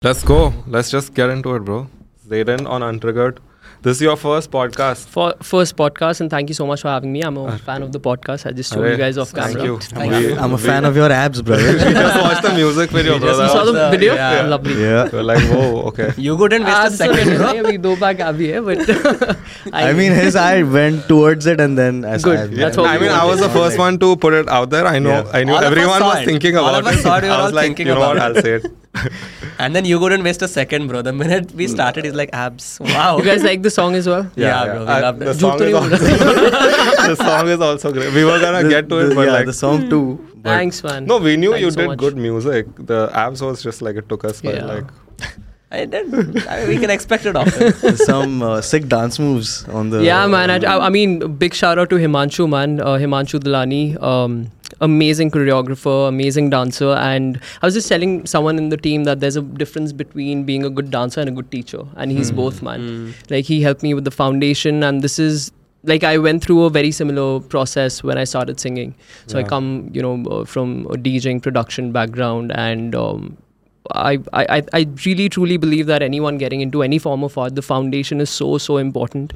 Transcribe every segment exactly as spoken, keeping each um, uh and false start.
Let's go. Let's just get into it, bro. Zayden on Untriggered. This is your first podcast. For first podcast, and thank you so much for having me. I'm a fan of the podcast. I just showed Arre, you guys off camera. Thank you. Thank We- you. I'm a we- fan of your abs, brother. We just watched the music video, brother. You saw the the- video? yeah. Lovely. yeah. We're like, whoa, okay. You couldn't waste a Abs second, तो bro. नहीं, अभी दो back abhi है, but I mean, his eye went towards it and then I Good. I- That's what I we mean, I was the first one to put it out there. I know, Yeah. I knew All of us everyone saw was it. thinking All about of us it. saw it, we were I was all like, thinking you know what, about I'll say it. And then you couldn't waste a second, bro. The minute we started, he's like, abs. Wow. you guys like the song as well? Yeah, bro, we I- loved the it. song झूठ तो is नहीं also, the song is also great. We were gonna the- get to it, the- but yeah, like, the song too. But Thanks, man. no, we knew Thank you you so did much. good music. The abs was just like it took us by Yeah. like. I did. I mean, we can expect it of him. there's some uh, sick dance moves on the. Yeah, man. I, I I mean, big shout out to Himanshu, man. Uh, Himanshu Dalani. Um, amazing choreographer, amazing dancer. And I was just telling someone in the team that there's a difference between being a good dancer and a good teacher. And he's both, man. Like, he helped me with the foundation. And this is, like, I went through a very similar process when I started singing. So I Yeah. come, you know, uh, from a DJing production background. And um, I, I, I really truly believe that anyone getting into any form of art, the foundation is so, so important.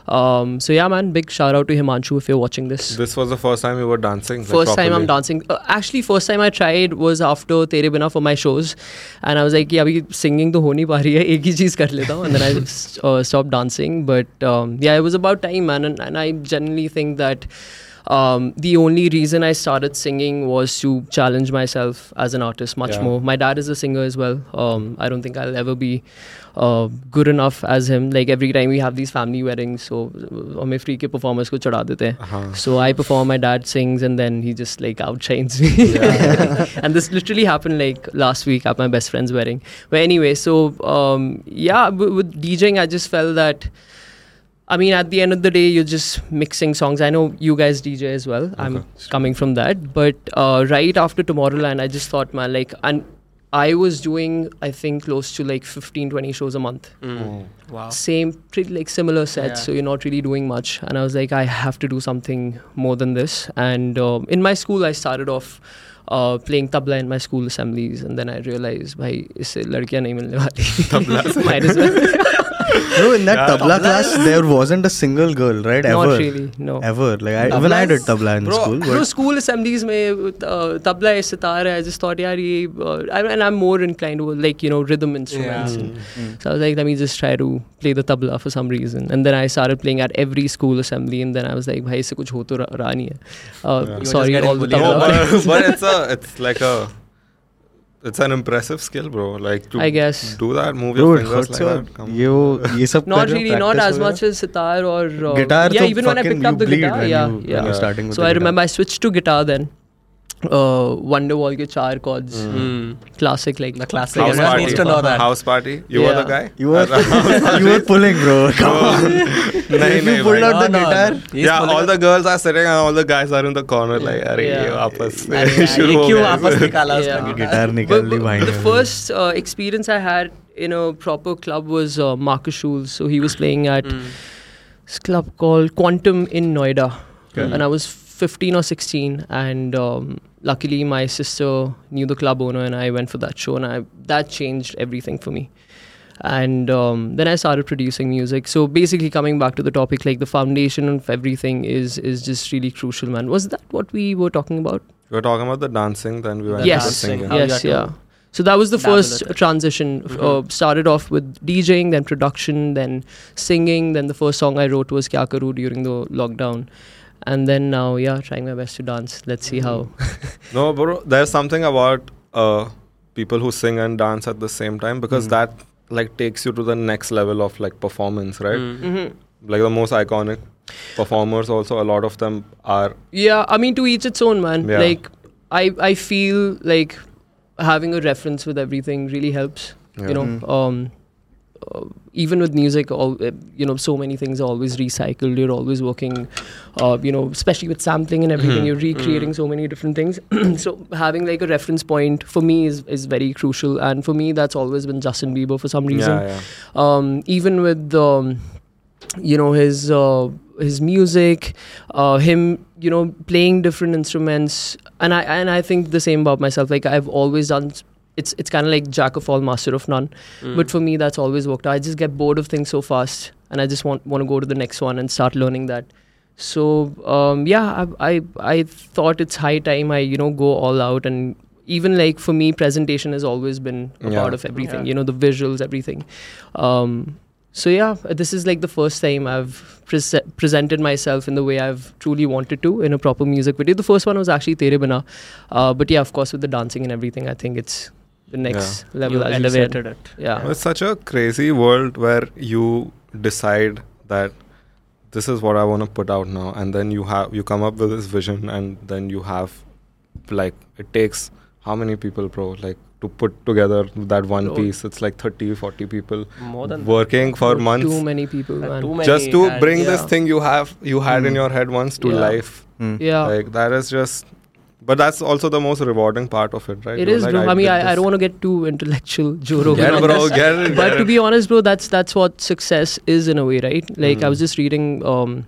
Um, so yeah, man, big shout out to Himanshu if you're watching this. This was the first time you were dancing. like, First time I'm properly. dancing. Uh, actually, first time I tried was after Tere Bina for my shows, and I was like, yeah, abhi singing to ho nahi pa rahi hai, ek hi cheez kar leta hu. And then I uh, stopped dancing. But um, yeah, it was about time, man. And, and I genuinely think that um, the only reason I started singing was to challenge myself as an artist much Yeah. more. My dad is a singer as well. Um, I don't think I'll ever be uh, good enough as him. Like, every time we have these family weddings, so uh, हमें free के performers को चढ़ा देते हैं. Uh-huh. So I perform, my dad sings, and then he just like outshines me. And this literally happened like last week at my best friend's wedding. But anyway, so um, yeah, w- with DJing, I just felt that, I mean, at the end of the day, you're just mixing songs. I know you guys D J as well. I'm Okay. coming from that. But uh, right after Tomorrowland, I just thought, man, like, and I was doing, I think, close to like fifteen, twenty shows a month. Oh. Wow. Same, pretty like similar sets, Yeah. so you're not really doing much. And I was like, I have to do something more than this. And um, in my school, I started off uh, playing tabla in my school assemblies, and then I realized, bhai, isse ladkiyan nahi milne wali. Might as well. No, in that Yeah. tabla class, there wasn't a single girl, right? Ever. Not really, no. Ever. Like, I, Tabla even I did is- tabla in Bro, school. No, But school assemblies mein uh, tabla hai, sitar hai. I just thought, yaar, ye, uh, I- and I'm more inclined to like, you know, rhythm instruments. Yeah. And so I was like, let me just try to play the tabla for some reason. And then I started playing at every school assembly, and then I was like, bhai, isse kuch ho to ra- raha nahi hai. Uh, Yeah. You were Sorry, just all the getting No, tabla. but, but it's a, it's like a, it's an impressive skill, bro. Like to I guess. do that, move bro, your it fingers hurts like your. that. Come ये वो- ये सब Not कर रहे हो, really, not practice as वगैरह? much as sitar or uh, Guitar yeah, तो even when I fucking picked up you the bleed guitar, when yeah, you- when yeah. you're starting with So the I guitar. remember I switched to guitar then. Uh, Wonderwall ke char chords, Mm. classic like The classic. House Everyone party. needs to know that. House party. You were the Yeah. guy. You were, you were pulling, bro. Come on. Nahi, If nahi, you pulled bhai. out the No, no, guitar. no. He's Yeah, pulling all up- the girls are sitting and all the guys are in the corner like, अरे Yeah. ये वापस से अरे यार, शुरू ये हो क्यों गया वापस है। निकाला उसका Yeah. गिटार? गिटार But, निकाल ली but भाई the ने। first uh, experience I had in a proper club was uh, Marcus Schulz. So he was playing at Mm. this club called Quantum in Noida. Okay. And I was fifteen or sixteen, and um, luckily my sister knew the club owner, and I went for that show, and I, that changed everything for me. And um, then I started producing music. So basically, coming back to the topic, like the foundation of everything is is just really crucial, man. Was that what we were talking about? We were talking about the dancing, then we went The Yes. to the dancing. singing. How you Yes, had to yeah. So that was the dabble first with it. transition. Mhm. Uh, started off with DJing, then production, then singing. Then the first song I wrote was Kya Karu during the lockdown. And then now, yeah, trying my best to dance. Let's see how. No, bro, there's something about uh, people who sing and dance at the same time because Mm. that like takes you to the next level of like performance, right? Mm. Mhm. Like the most iconic performers also, a lot of them are Yeah, I mean, to each its own, man. Yeah. Like, I, I feel like having a reference with everything really helps. Yeah. You know, Mm. um, uh, even with music, all uh, you know, so many things are always recycled. You're always working, uh, you know, especially with sampling and everything. Mhm. You're recreating so many different things. So having like a reference point for me is is very crucial. And for me, that's always been Justin Bieber for some reason. Yeah, yeah. Um, even with um, you know his uh, his music, uh, him you know playing different instruments, and I and I think the same about myself. Like I've always done it's it's kind of like jack of all, master of none. Mm. But for me, that's always worked out. I just get bored of things so fast, and I just want want to go to the next one and start learning that. So um, yeah, I, I I thought it's high time I you know go all out, and even like for me, presentation has always been a Yeah. part of everything. Yeah. You know, the visuals, everything. Um, so yeah, this is like the first time I've prese- presented myself in the way I've truly wanted to in a proper music video. The first one was actually Tere Bina, uh, but yeah, of course with the dancing and everything, I think it's the next level. You as you said. elevated it. Yeah. It's such a crazy world where you decide that this is what I want to put out now, and then you have you come up with this vision, and then you have like it takes how many people, bro? Like to put together that one Bro. piece, it's like thirty, forty people More than working for Too months many people, that. man. Too many just to hands. bring this yeah. thing you have you had in Mm. your head once to Yeah. life. Mm. Yeah. Like that is just, but that's also the most rewarding part of it, right? It You're is, like, bro. I, mean, did I, I this. don't want to get too intellectual, Joe Rogan. Get it, on bro. this. Get it. But get to it. be honest, bro, that's that's what success is in a way, right? Like I Mm. was just reading, um,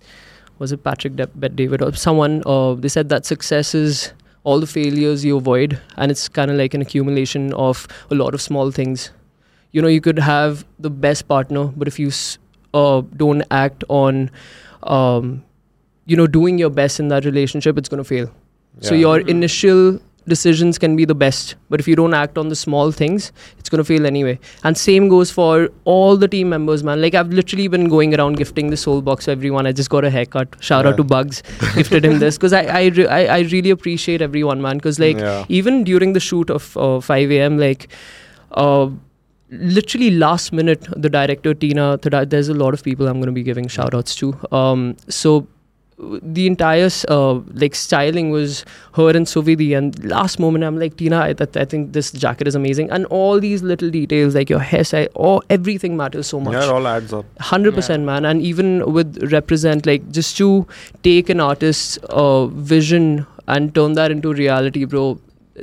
was it Patrick De- Bet David or someone? Uh, they said that success is all the failures you avoid, and it's kind of like an accumulation of a lot of small things. You know, you could have the best partner, but if you s- uh, don't act on, um, you know, doing your best in that relationship, it's gonna fail. So Yeah. your Mhm. initial decisions can be the best, but if you don't act on the small things, it's going to fail anyway. And same goes for all the team members, man. Like I've literally been going around gifting the soul box to everyone. I just got a haircut. Shout out Yeah. to Bugs. Gifted him this because I I, re- I I really appreciate everyone, man. Because like Yeah. even during the shoot of uh, five a.m, like uh, literally last minute, the director Tina, Thada- there's a lot of people I'm going to be giving shout outs to. Um, so the entire uh, like styling was her and Suvidi, and last moment I'm like, Tina, I, that, I think this jacket is amazing, and all these little details like your hairstyle, all everything matters so much. Yeah, it all adds up. one hundred percent, Yeah. man. And even with represent, like just to take an artist's uh, vision and turn that into reality, bro.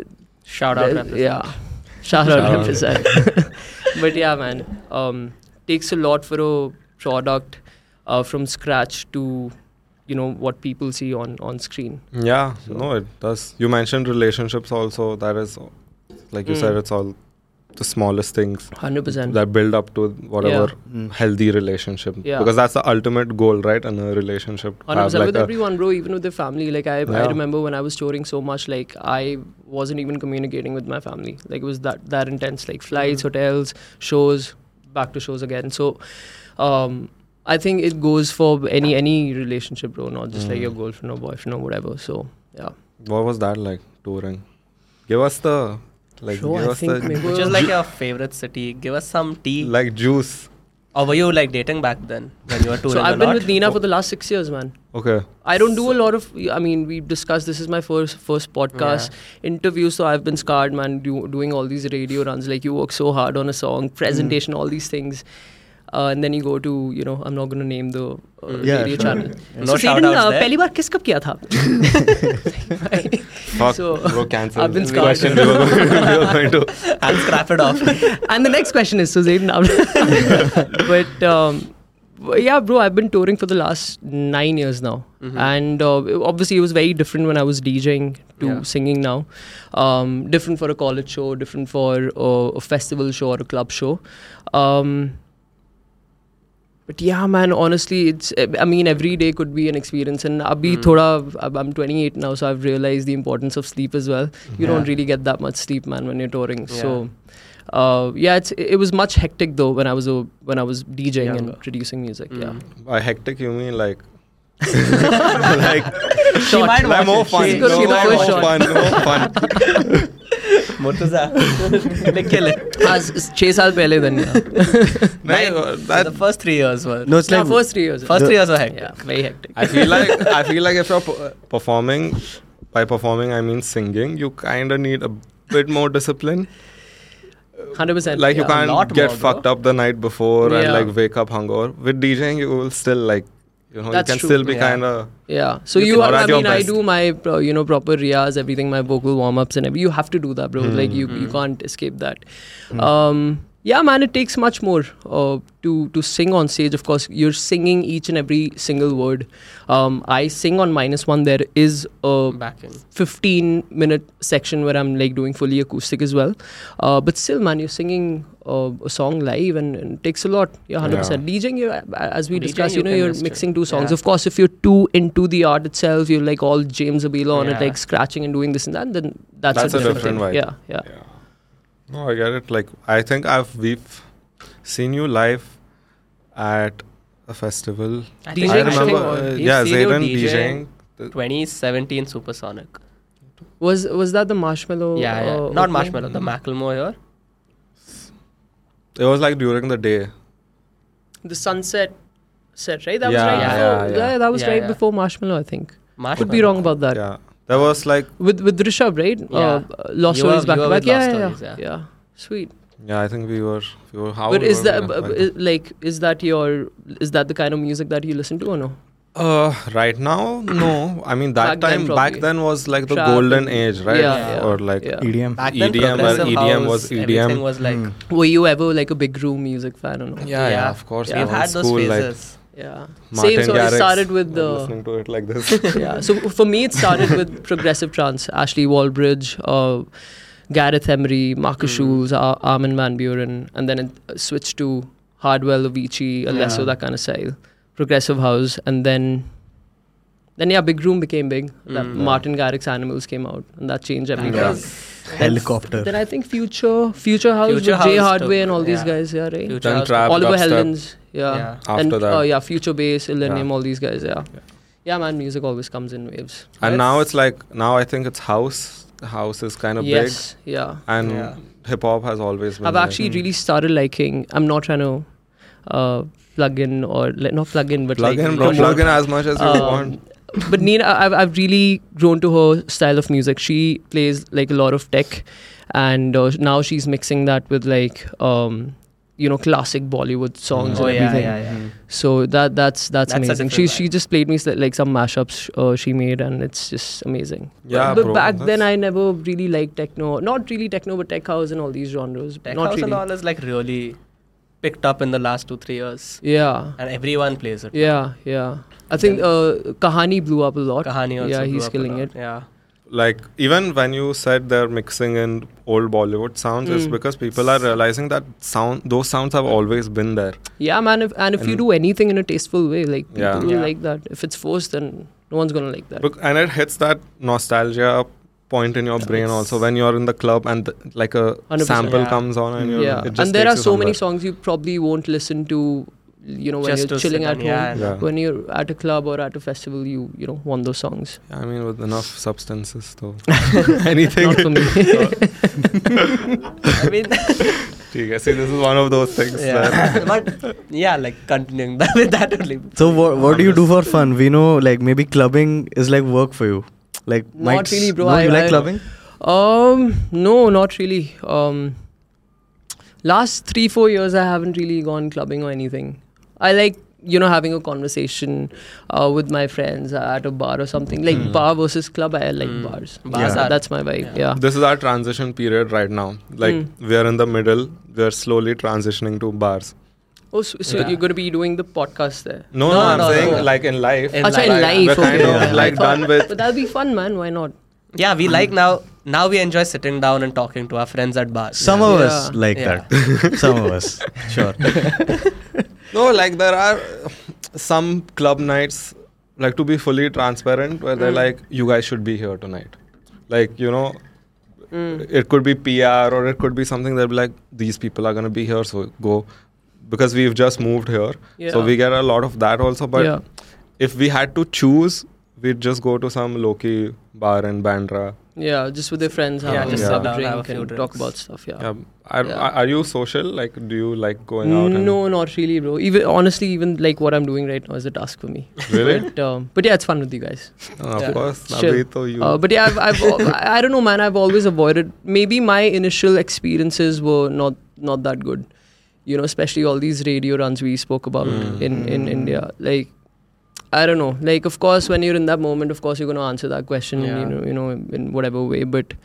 Shout out. Uh, represent. yeah, shout out Shout out. represent. But yeah, man, um, takes a lot for a product uh, from scratch to, you know, what people see on on screen. Yeah, So- no, it does. You mentioned relationships also. That is, like you Mm. said, it's all the smallest things one hundred percent. that build up to whatever Mm. healthy relationship. Yeah. Because that's the ultimate goal, right? In a relationship. to one hundred have percent like with a- everyone, bro, even with the family. Like I, I Yeah. remember when I was touring so much, like I wasn't even communicating with my family. Like it was that that intense. Like flights, Mhm. hotels, shows, back to shows again. So, um, I think it goes for any any relationship, bro. Not just like Mm. your girlfriend or boyfriend or whatever. So yeah. What was that like, touring? Give us the, like, Sure, give I us think the, maybe- Which is like your favorite city? Give us some tea. like, juice. Or were you like dating back then when you were touring? So I've or been not? with Nina for the last six years, man. Okay. I don't do a lot of. I mean, we discussed. This is my first first podcast interview, so I've been scarred, man. Do, doing all these radio runs, like you work so hard on a song, presentation, all these things, uh, and then you go to, you know, I'm not going to name the uh, Mm. Yeah, radio sure. channel. No so shout Saden, outs uh, there. पहली बार किस कब किया था? Fuck, So, bro, cancel. I've been the scarred. question we were going, we were going to. And scrap it off. And the next question is, so Zayn now. But um, w- yeah, bro, I've been touring for the last nine years now. Mhm. And uh, obviously, it was very different when I was DJing to Yeah. singing now. Um, different for a college show, different for uh, a festival show or a club show. Um, but yeah, man, honestly, it's, I mean, every day could be an experience. And abhi Mm. thoda, I'm twenty-eight now, so I've realized the importance of sleep as well. You don't Yeah. really get that much sleep, man, when you're touring. Yeah. So, uh, yeah, it's it was much hectic though when I was a, when I was DJing Younger. and producing music. Mm. Yeah, By hectic, you mean like, like, She might like watch more it. fun. She's No, gonna see the more first shot. fun. More fun. Murtaza. Lick ke le. आज छह साल पहले then yeah. Nine. uh, So that- the first three years were. No, it's yeah, like first three years. First The- three years were hectic. yeah, very hectic. I feel like I feel like if you're p- performing, by performing I mean singing, you kind of need a bit more discipline. one hundred percent. Like you yeah. a lot can't get more, bro. fucked up the night before and Yeah. like wake up hungover. With DJing, you will still like, you know, That's you can true. still be Yeah. kind of. Yeah. So You you, can- are, or I at your mean, I best. do my uh, you know proper riyaz, everything, my vocal warm ups and everything. You have to do that, bro. Hmm. Like you, you Hmm. can't escape that. Hmm. Um, Yeah, man, it takes much more uh, to to sing on stage. Of course, you're singing each and every single word. Um, I sing on minus one. There is a Backing. fifteen minute section where I'm like doing fully acoustic as well. Uh, but still, man, you're singing uh, a song live and, and it takes a lot. Yeah, one hundred percent. DJing, you, as we DJing, discussed, you you know, can you're just- mixing two songs. yeah. Of course, if you're too into the art itself, you're like all James Abela on it, Yeah. like scratching and doing this and that, then that's, That's a a different, different thing. vibe. Yeah, yeah. Yeah. No, I get it. Like, I think I've we've seen you live at a festival. I DJing I remember, something uh, or- We've yeah, seen you Zayden DJing. DJing. The- twenty seventeen Supersonic. Was was that the Marshmallow? yeah, yeah. uh, Not opening? Marshmallow, the Macklemore here. It was like during the day. The Sunset set, right? That Yeah, was right yeah, before. yeah. that was Yeah, right yeah. before Marshmallow, I think. Marshmallow. Could be wrong about that. Yeah. There was like, With with Rishabh, right? Yeah. Uh, Lost You were- Stories back you to were back. with Yeah, Lost yeah, Stories, yeah, yeah. yeah. Sweet. yeah, I think we were, we were how But old is were that we b- back b- then? like is that your is that the kind of music that you listen to or no? Uh, right now, no. I mean, that Back then, time, probably. back then was like the Trap golden and- age, right? Yeah, yeah. Or like Yeah. E D M. Back then, E D M, where progressive E D M house, was E D M. Everything was like, Hmm. Were you ever like a big room music fan or no? yeah, yeah, Yeah. of course. Yeah. we we've were in had those school, like, phases. Yeah. Martin Same. So it Garrix. started with I'm the listening to it like this. yeah. So for me, it started with progressive trance. Ashley Wallbridge, uh, Gareth Emery, Marcus Mm. Schulz, Ar- Armin van Buren, and then it uh, switched to Hardwell, Avicii, Alesso, Yeah. that kind of style, progressive house, and then. Then yeah, Big Room became big. That Mm. Martin Garrix Animals came out, and that changed That everything. was- Helicopter. Then I think Future, Future House Future with Jay House Hardway took- and all these yeah. guys, yeah, right. Future Then House trap, Oliver dubstep. Heldens, yeah. Yeah. After and, that. Uh, yeah, Future Bass, Illenium, Yeah. all these guys, yeah. Yeah. Yeah, man, music always comes in waves. And Let's- now it's like, now I think it's house. House is kind of Yes, yeah. big. And Yeah. hip hop has always been I've like- actually really started liking. I'm not trying to uh, plug in or like, not plug in, but Plug like in, bro. promote. Plug in as much as you Um, want. But Nina, I've I've really grown to her style of music. She plays like a lot of tech, and uh, now she's mixing that with like um, you know classic Bollywood songs Mm. Oh and yeah, everything. yeah, yeah. So that that's that's, That's a amazing. different She she vibe. just played me s- like some mashups uh, she made, and it's just amazing. Yeah, but, but bro, back then that's- I never really liked techno. Not really techno, but tech house and all these genres. Tech not house really. and all is like really picked up in the last two three years, Yeah, and everyone plays it. yeah, yeah. I think uh, Kahani blew up a lot. Kahani also. Yeah, blew he's up a killing lot. it. Yeah. Like, even when you said they're mixing in old Bollywood sounds, it's Mm. because people are realizing that sound, those sounds have always been there. Yeah, man. If, and if you And- do anything in a tasteful way, like people Yeah. will Yeah. like that. If it's forced, then no one's gonna like that. Look, and it hits that nostalgia point in your brain It's- also when you're in the club and the, like a one hundred percent. sample Yeah. comes on and you're, Yeah, it just and there takes are you so many somewhere. songs you probably won't listen to. You know, when Just you're to chilling sit at and- home. yeah, I know. Yeah. When you're at a club or at a festival, you you know want those songs. I mean, with enough substances, though. Anything. Not for me. I mean, ठीक है, see, this is one of those things. that- yeah. but yeah, like continuing that with that only. So what what do you do for fun? We know like maybe clubbing is like work for you. Like Not might- really, bro. No, I- you like I- clubbing? Um, no, not really. Um, last three, four years, I haven't really gone clubbing or anything. I like, you know, having a conversation uh, with my friends at a bar or something. Like Hmm. bar versus club, I like Hmm. bars. Bars Yeah. are- That's my vibe. yeah. Yeah. This is our transition period right now. Like, Mm. we are in the middle. We are slowly transitioning to bars. Oh, so, so Yeah. you're going to be doing the podcast there? No, no, No, I'm no, saying no. like in life. In Acha, life. in life. We're kind okay. of Yeah. like I thought- done with. But that'll be fun, man. Why not? Yeah, we like now. Now we enjoy sitting down and talking to our friends at bars. Some of us Yeah. like Yeah. that. Some of us. Sure. No, like there are some club nights, like to be fully transparent, where they're Mm. like, you guys should be here tonight. Like, you know, Mm. it could be P R or it could be something that be like, these people are going to be here, so go. Because we've just moved here. Yeah. So we get a lot of that also. But yeah. if we had to choose, we'd just go to some low-key bar in Bandra. Yeah, just with their friends, have Yeah, a just have sit a down, drink have a few and talk drinks. about stuff. Yeah. Yeah. Are, Yeah. are you social? Like, do you like going out? and- No, not really, bro. Even honestly, even like what I'm doing right now is a task for me. Really? But, um, but yeah, it's fun with you guys. Uh, of Yeah. course. Chill. Abhi to you. Uh, but yeah, I've, I've I I don't know, man. I've always avoided. Maybe my initial experiences were not not that good. You know, especially all these radio runs we spoke about Mm. in in India. Like, I don't know. Like, of course, when you're in that moment, of course, you're gonna answer that question. Yeah. You know, you know, in whatever way. But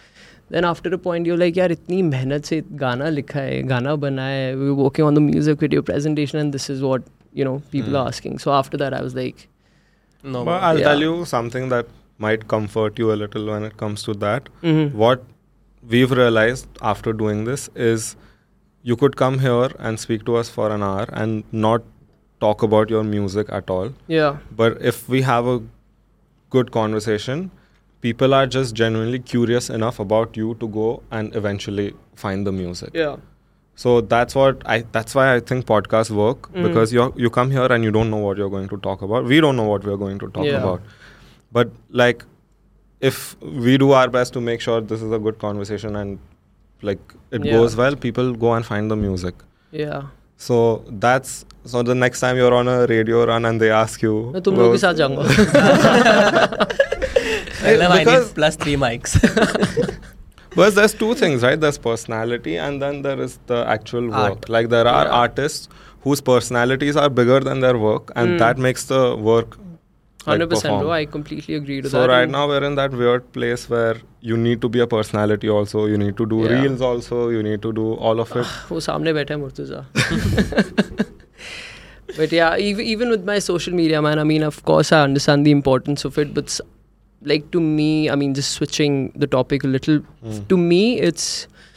then after a point you're like, yaar, itni mehnat se gana likha hai, gana bana hai, we were working on the music video presentation and this is what, you know, people Mm. are asking. So after that I was like, No. But I'll Yeah. tell you something that might comfort you a little when it comes to that. mhm. What we've realized after doing this is you could come here and speak to us for an hour and not talk about your music at all. yeah, But if we have a good conversation, people are just genuinely curious enough about you to go and eventually find the music. yeah, So that's what I. That's why I think podcasts work Mhm. because you you come here and you don't know what you're going to talk about. We don't know what we're going to talk Yeah. about. But like, if we do our best to make sure this is a good conversation and like it Yeah. goes well, people go and find the music. yeah. So that's so the next time you're on a radio run and they ask you, मैं तुम लोग के "Well, साथ जाऊंगा. Well, I because- need plus three mics. Because there's two things, right? There's personality and then there is the actual work. Art. Like there are Yeah. artists whose personalities are bigger than their work and Mm. that makes the work like, Hundred percent, perform. bro. I completely agree to So that. right And- now we're in that weird place where you need to be a personality also, you need to do Yeah. reels also, you need to do all of it. वो सामने बैठा है Murtaza. But yeah, even even with my social media, man. I mean, of course, I understand the importance of it, but s- like to me, I mean, just switching the topic a little. Mm. To me, it's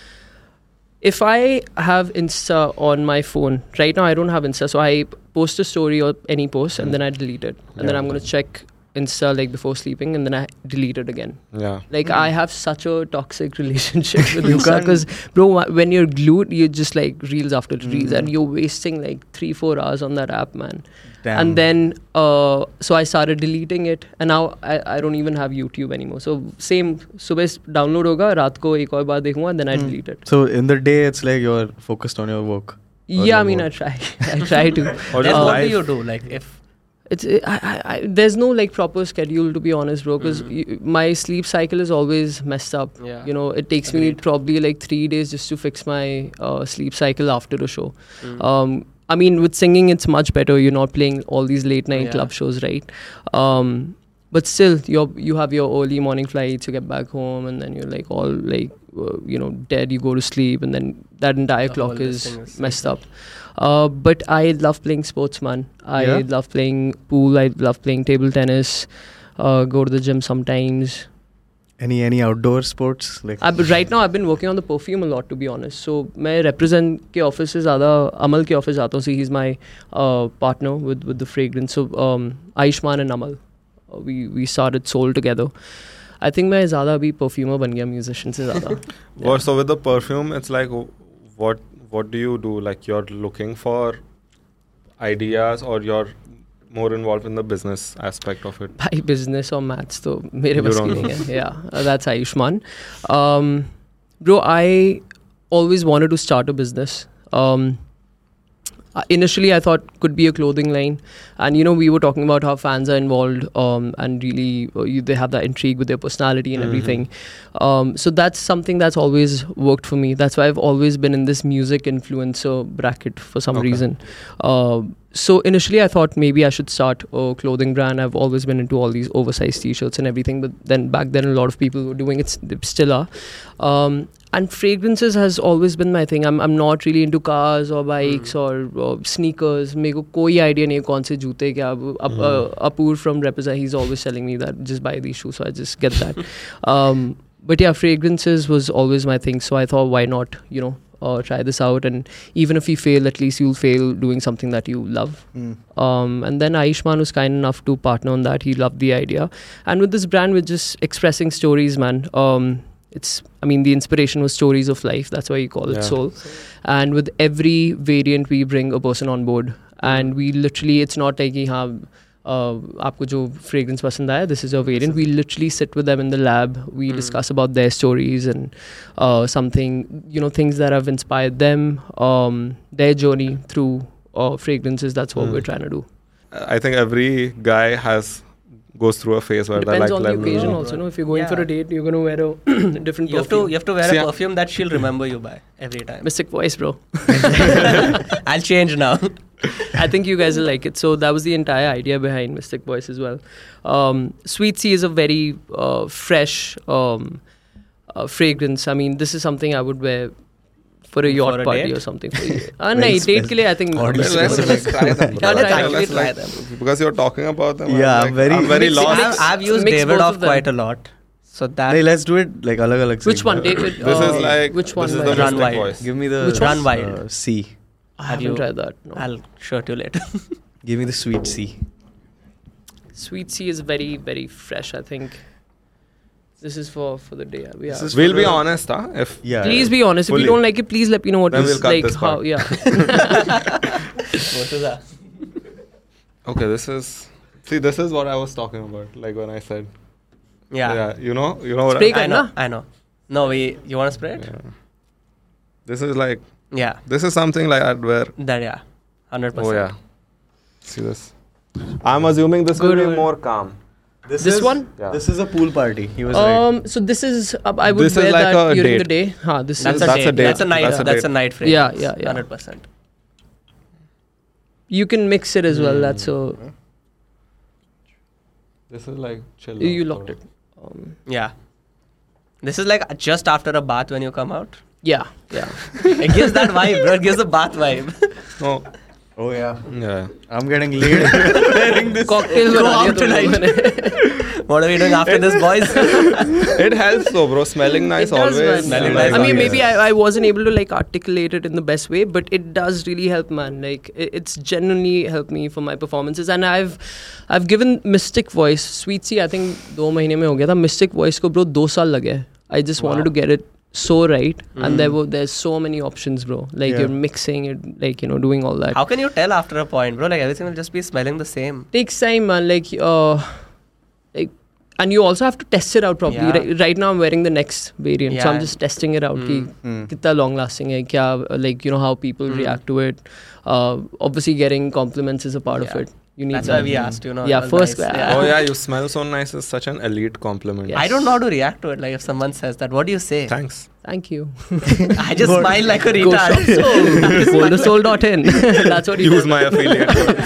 if I have Insta on my phone right now, I don't have Insta, so I post a story or any post and Mm. then I delete it, and then Yeah. I'm gonna check Insta like before sleeping, and then I delete it again. Yeah. Like I have such a toxic relationship with You Insta can't- because, bro, wh- when you're glued, you're just like reels after reels, Mm. and you're wasting like three, four hours on that app, man. Damn. And then, uh, so I started deleting it, and now I, I don't even have YouTube anymore. So same, सुबह download होगा, रात को एक और बार देखूंगा, and then I Hmm. delete it. So in the day, it's like you're focused on your work. Or Yeah, I your mean, I work. try, I try to. Or Then just what life. do you do? Like if It's I, I, I, there's no like proper schedule to be honest, bro. Because Mhm. my sleep cycle is always messed up. Yeah. You know, it takes me Agreed. probably like three days just to fix my uh, sleep cycle after a show. Mm. Um, I mean, with singing, it's much better. You're not playing all these late night Yeah. club shows, right? Um, but still, you you have your early morning flights. You get back home, and then you're like all like uh, you know dead. You go to sleep, and then that entire The clock whole is thing is messed up. Uh, but I love playing sports, man. I Yeah? love playing pool. I love playing table tennis. Uh, go to the gym sometimes. Any any outdoor sports like? Uh, but right now I've been working on the perfume a lot, to be honest. So मैं represent के office से ज़्यादा अमल के office जाता हूँ. So he's my uh, partner with with the fragrance. So um, Ayushman and Amal, uh, we we started Soul together. I think मैं ज़्यादा अभी perfumer बन गया musician से ज़्यादा. Well, so with the perfume, it's like w- what what do you do? Like you're looking for ideas or you're more involved in the business aspect of it? By business or maths, तो मेरे You बस don't की know. नहीं है. Yeah, uh, that's Ayushman. Um, bro, I always wanted to start a business. Um, uh, initially, I thought could be a clothing line, and you know we were talking about how fans are involved, um, and really uh, you, they have that intrigue with their personality and Mhm. everything. Um, so that's something that's always worked for me. That's why I've always been in this music influencer bracket for some Okay. reason. Uh, so initially I thought maybe I should start a clothing brand. I've always been into all these oversized t-shirts and everything, but then back then a lot of people were doing it, they still are. Um, and fragrances has always been my thing. I'm I'm not really into cars or bikes or, or sneakers. मेरे को कोई idea नहीं है कौन से जूते क्या. Ap- uh, Apur from Represent, he's always telling me that just buy these shoes, so I just get that. um, but yeah, fragrances was always my thing. So I thought, why not, you know, uh, try this out, and even if you fail, at least you'll fail doing something that you love. Mm. Um, and then Ayushman was kind enough to partner on that. He loved the idea, and with this brand, we're just expressing stories, man. Um, it's, I mean, the inspiration was stories of life. That's why you call it Yeah. Soul. And with every variant, we bring a person on board, and we literally, it's not like कि हाँ uh, आपको जो fragrance पसंद आया, this is a variant. We literally sit with them in the lab. We Mm. discuss about their stories and uh, something, you know, things that have inspired them, um, their journey through uh, fragrances. That's what Mm. we're trying to do. I think every guy has goes through a phase where they're Depends like, on the let me occasion know. also. No, if you're going for Yeah. a date, you're going to wear a different You have to perfume. you have to wear See, a I- perfume that she'll remember you by every time. Mystic voice, bro. I'll change now. I think you guys will like it. So that was the entire idea behind Mystic Voice as well. Um, Sweet Sea is a very uh, fresh, um, uh, fragrance. I mean, this is something I would wear for a yacht For a party date? or something. For you. Uh, no, date ke liye, I think. Oddly Let's, let's, let's try them. bro. Yeah, let's Let's actually let's, try like, because you're talking about them. Yeah, I'm, I'm like, very- I'm very Mix- lost. mix- I've, I've used mix both Davidoff of them. quite a lot. So that Hey, let's do it like alag alag. Which se. one? David? This uh, is like which one? This is by- the Run Mystic Wild. voice. Give me the Which one? Run uh, Wild. C. I Have haven't you- tried that. No. I'll show it to you later. Give me the sweet C. Sweet C is very, very fresh, I think. This is for, for the day. We This have. is We'll for be the- honest, huh? If Yeah. Please be honest. If Fully. you don't like it, please let me know what Then is we'll cut like this how. part. Yeah. What is that? okay, this is see, this is what I was talking about. Like when I said, Yeah. yeah, you know, you know what Spray I, I know. Karna? I know. No, we. You want to spray it? yeah. This is like Yeah. this is something like I'd wear. That yeah. Hundred percent. Oh yeah, see this. I'm assuming this Good will be one. more calm. This is, one? Yeah. This is a pool party. He was right. Um. So this is. Uh, I would This is wear like that a during the date. day. Ha. This That's, is. a, That's date. a date. That's a night. That's a That's a date. night fragrance. Yeah, yeah, yeah. Hundred percent. You can mix it as well. That's so. This is like chill. You out, locked bro. it. Um, Yeah. This is like just after a bath when you come out. yeah. Yeah. It gives that vibe, bro. It gives the bath vibe. No, Oh yeah. yeah. I'm getting laid wearing this. Cocktails Go बना दिया out तुम लोगों tonight. ने. What are we doing after this, boys? It helps though, bro. Smelling nice It does, always. man. Smelling like, nice I mean, always. maybe I, I wasn't able to like articulate it in the best way, but it does really help, man. Like it, it's genuinely helped me for my performances, and I've I've given Mystic Voice, Sweet C. I think दो महीने में हो गया था. Mystic Voice को bro दो साल लगे. I just wanted to get it so right, and there were there's so many options, bro. Like Yeah. you're mixing it, like you know, doing all that. How can you tell after a point, bro? Like everything will just be smelling the same. Takes time, man. Like uh, like. And you also have to test it out properly. Yeah. Right, right now, I'm wearing the next variant, so Yeah. I'm just testing it out. Mm. कि Hmm. कितना long lasting है, क्या like you know how people Mm. react to it. Uh, obviously, getting compliments is a part Yeah. of it. You need That's that. why we asked, you know. Yeah, it was first, nice. uh, Oh yeah, you smell so nice is such an elite compliment. Yes. I don't know how to react to it. Like if someone says that, what do you say? Thanks. Thank you. I just smile like a Go retard. shop so goldasoul dot in. That's what you Use my affiliate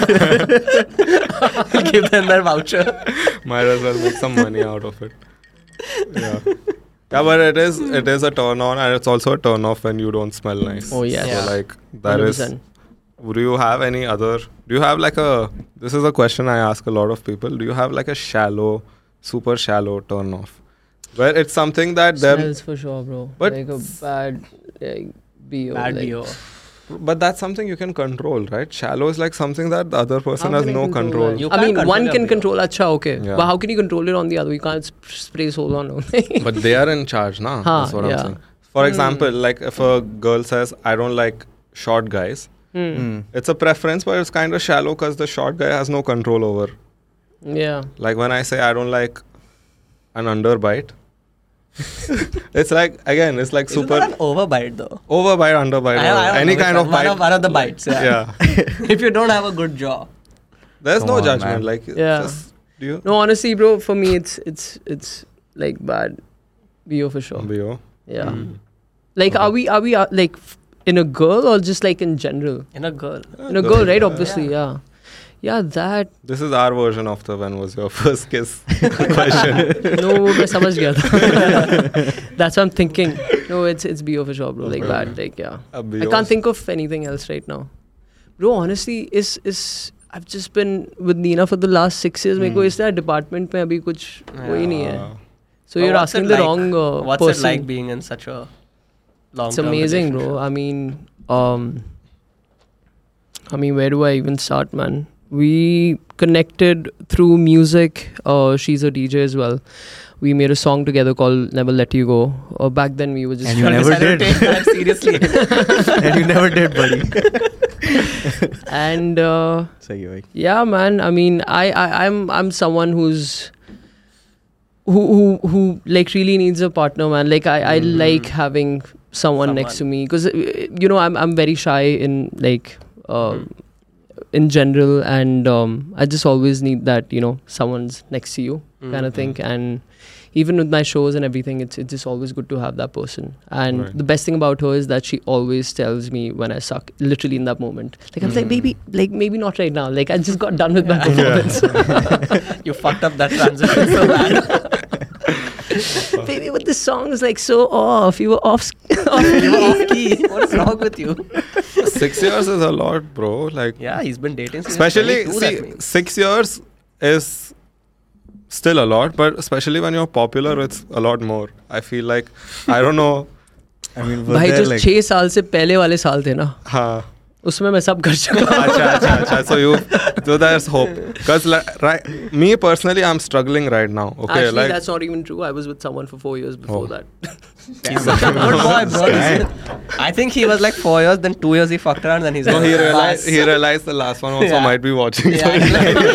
code. Give them their voucher. Might as well make some money out of it. Yeah. Yeah, but it is it is a turn on and it's also a turn off when you don't smell nice. Oh, yes. So Yeah. like that is. one hundred percent. Do you have any other? Do you have like a? This is a question I ask a lot of people. Do you have like a shallow, super shallow turn off, where it's something that them, Smells for sure, bro. But- like a bad like B O. Bad like, B O. but that's something you can control, right? Shallow is like something that the other person How has can I no control control. that? You I can't mean, control one your can B O. control. Acha, okay. Yeah. But how can you control it on the other? You can't sp- spray soul on. But they are in charge, nah. Huh, That's what yeah. I'm saying. For example, like if a girl says, "I don't like short guys," Hmm. Hmm. it's a preference, but it's kind of shallow because the short guy has no control over. Yeah. Like when I say I don't like an underbite, it's like again, it's like Isn't super that an overbite though? overbite, underbite, I- I or don't any know kind which of one. bite. One of, one of the bites. Yeah. Yeah. If you don't have a good jaw. There's Come no on, judgment. man. Like it's Yeah. just, do you? No, honestly, bro, for me, it's it's it's like bad B O for sure. B O. Yeah. Mm. Like, are we are we uh, like f- in a girl or just like in general? In a girl. In a girl, right? Obviously, yeah. Yeah, that. This is our version of the when was your first kiss question. No, मैं समझ गया था. That's what I'm thinking. No, it's it's B O for sure, bro. Like Okay. bad, like yeah. A I B O. can't think of anything else right now, bro. Honestly, is is I've just been with Nina for the last six years. मेरे को Hmm. इस तरह department में अभी कुछ वो ही नहीं है. Uh, So But you're what's asking it the like? wrong uh, What's person. it like being in such a long It's amazing, bro. I mean, um, I mean, where do I even start, man? We connected through music. Uh, she's a D J as well. We made a song together called "Never Let You Go." Uh, back then, we were just And you never did. Take that seriously. And you never did, buddy. and uh, Sahi hai, bhai. yeah, man. I mean, I, I I'm I'm someone who's who who who like really needs a partner, man. Like I I Mhm. like having someone, next to me because you know I'm I'm very shy in like uh, in general, and um, I just always need that you know someone's next to you kind of thing. And even with my shows and everything, it's it's just always good to have that person. And Right. the best thing about her is that she always tells me when I suck, literally in that moment. Like I'm like, maybe like maybe not right now. Like I just got done with my performance. You fucked up that transition so bad. baby, but this song is like so off. You were off, off You were off key. What is wrong with you? Six years is a lot, bro. Like, Yeah, he's been dating since especially twenty-two, that see, means. six years is still a lot, but especially when you're popular, it's a lot more. I feel like I don't know. I mean, were भाई there जो like छह साल से पहले वाले साल थे ना हाँ. उसमें मैं सब कर चुका हूँ. Acha, acha, acha. So you, so there's hope. Because like, right, me personally, I'm struggling right now. Okay, Actually, like that's not even true. I was with someone for four years before Oh. that. He's such a good boy, bro. I think he was like four years, then two years he fucked around, then he's no, like, he realized "Bas." he realized the last one also Yeah. might be watching. Yeah, he's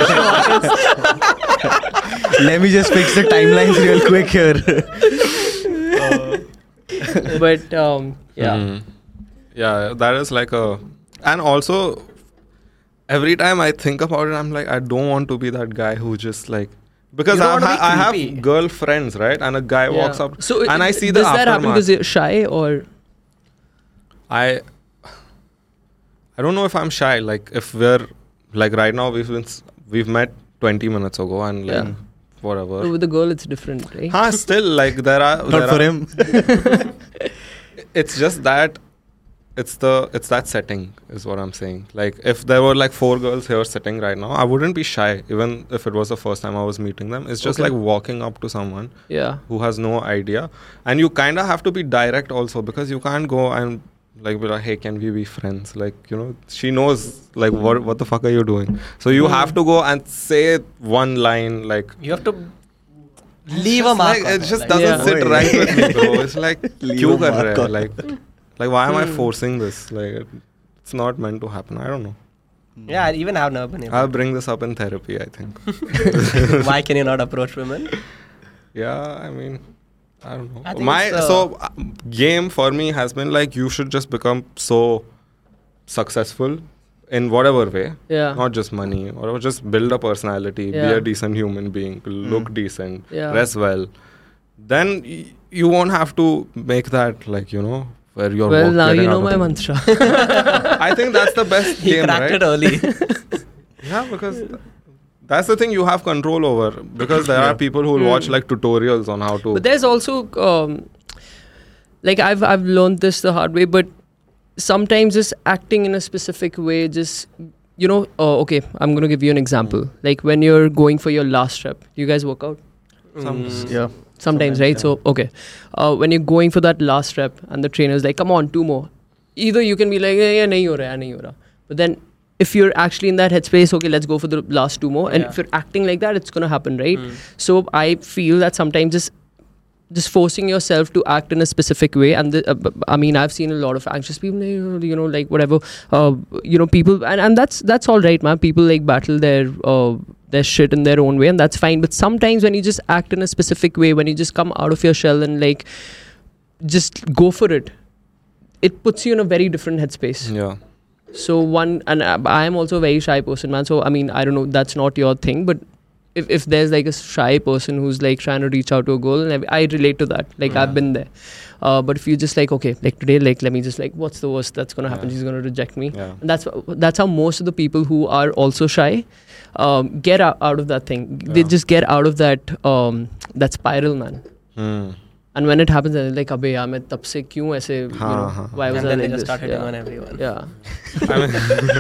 like, let me just fix the timelines real quick here. But um, yeah. Mhm. Yeah, that is like a, and also every time I think about it, I'm like, I don't want to be that guy who just like, because You don't I, wanna ha- be I have creepy. girlfriends, right? And a guy Yeah. walks up, So and it- I see the does that happen aftermath. because you're shy or? I I don't know if I'm shy. Like if we're like right now we've been s- we've met twenty minutes ago and like Yeah. whatever. With the girl, it's different, right? Huh, still like there are Not there for are- him. It's just that it's the it's that setting is what I'm saying. Like if there were like four girls here sitting right now, I wouldn't be shy even if it was the first time I was meeting them. It's just Okay. like walking up to someone Yeah. who has no idea, and you kind of have to be direct also because you can't go and like be like, hey, can we be friends? Like, you know, she knows like what what the fuck are you doing? So you Hmm. have to go and say one line like. you have to leave a mark. Like, on it her, just like- doesn't Yeah. sit Oi. right with me, bro. It's like, Leave क्यों a कर mark रहे हैं? on Like, like why am I Hmm. forcing this? Like, it's not meant to happen. I don't know. Yeah, I even have never been able. I'll bring this up in therapy, I think. Why can you not approach women? Yeah, I mean, I don't know. I think My it's, uh, so uh, game for me has been like you should just become so successful in whatever way, Yeah. not just money, or just build a personality, be Yeah. a decent human being, look decent, Yeah. dress well. Then y- you won't have to make that like you know where you're. Well, work- now getting you know out of my it. mantra. I think that's the best He game, cracked right? it early. Yeah, because th- that's the thing you have control over. Because there are people who will watch Hmm. like tutorials on how to. But there's also um, like I've I've learned this the hard way, but sometimes just acting in a specific way, just you know, uh, okay, I'm gonna give you an example. Like when you're going for your last rep, you guys work out Some- Mm. Yeah. sometimes, Sometimes, right? yeah. So okay, uh, when you're going for that last rep, and the trainer's like, "Come on, two more." Either you can be like, "Yeah, yeah, nahi ho raha, nahi ho raha," but then if you're actually in that headspace, okay, let's go for the last two more, and Yeah. if you're acting like that, it's gonna happen, right? Mm. So I feel that sometimes just just forcing yourself to act in a specific way, and the, uh, b- I mean, I've seen a lot of anxious people, you know, like whatever, uh, you know, people, and, and that's that's all right, man. People like battle their uh, their shit in their own way, and that's fine. But sometimes when you just act in a specific way, when you just come out of your shell and like just go for it, it puts you in a very different headspace. Yeah. So one, and I I am also a very shy person, man. So I mean, I don't know, that's not your thing, but if if there's like a shy person who's like trying to reach out to a goal, and I, I relate to that. Like Yeah. I've been there. Uh, but if you just like, okay, like today, like let me just like, what's the worst that's gonna happen? Yeah. She's gonna reject me. Yeah. And that's that's how most of the people who are also shy um, get out, out of that thing. They Yeah. just get out of that um, that spiral, man. Hmm. And when it happens, they're like, अबे यार मैं तब से क्यों ऐसे, you हाँ, know, हाँ, why was And I then they like just this? start hitting Yeah. on everyone. Yeah. I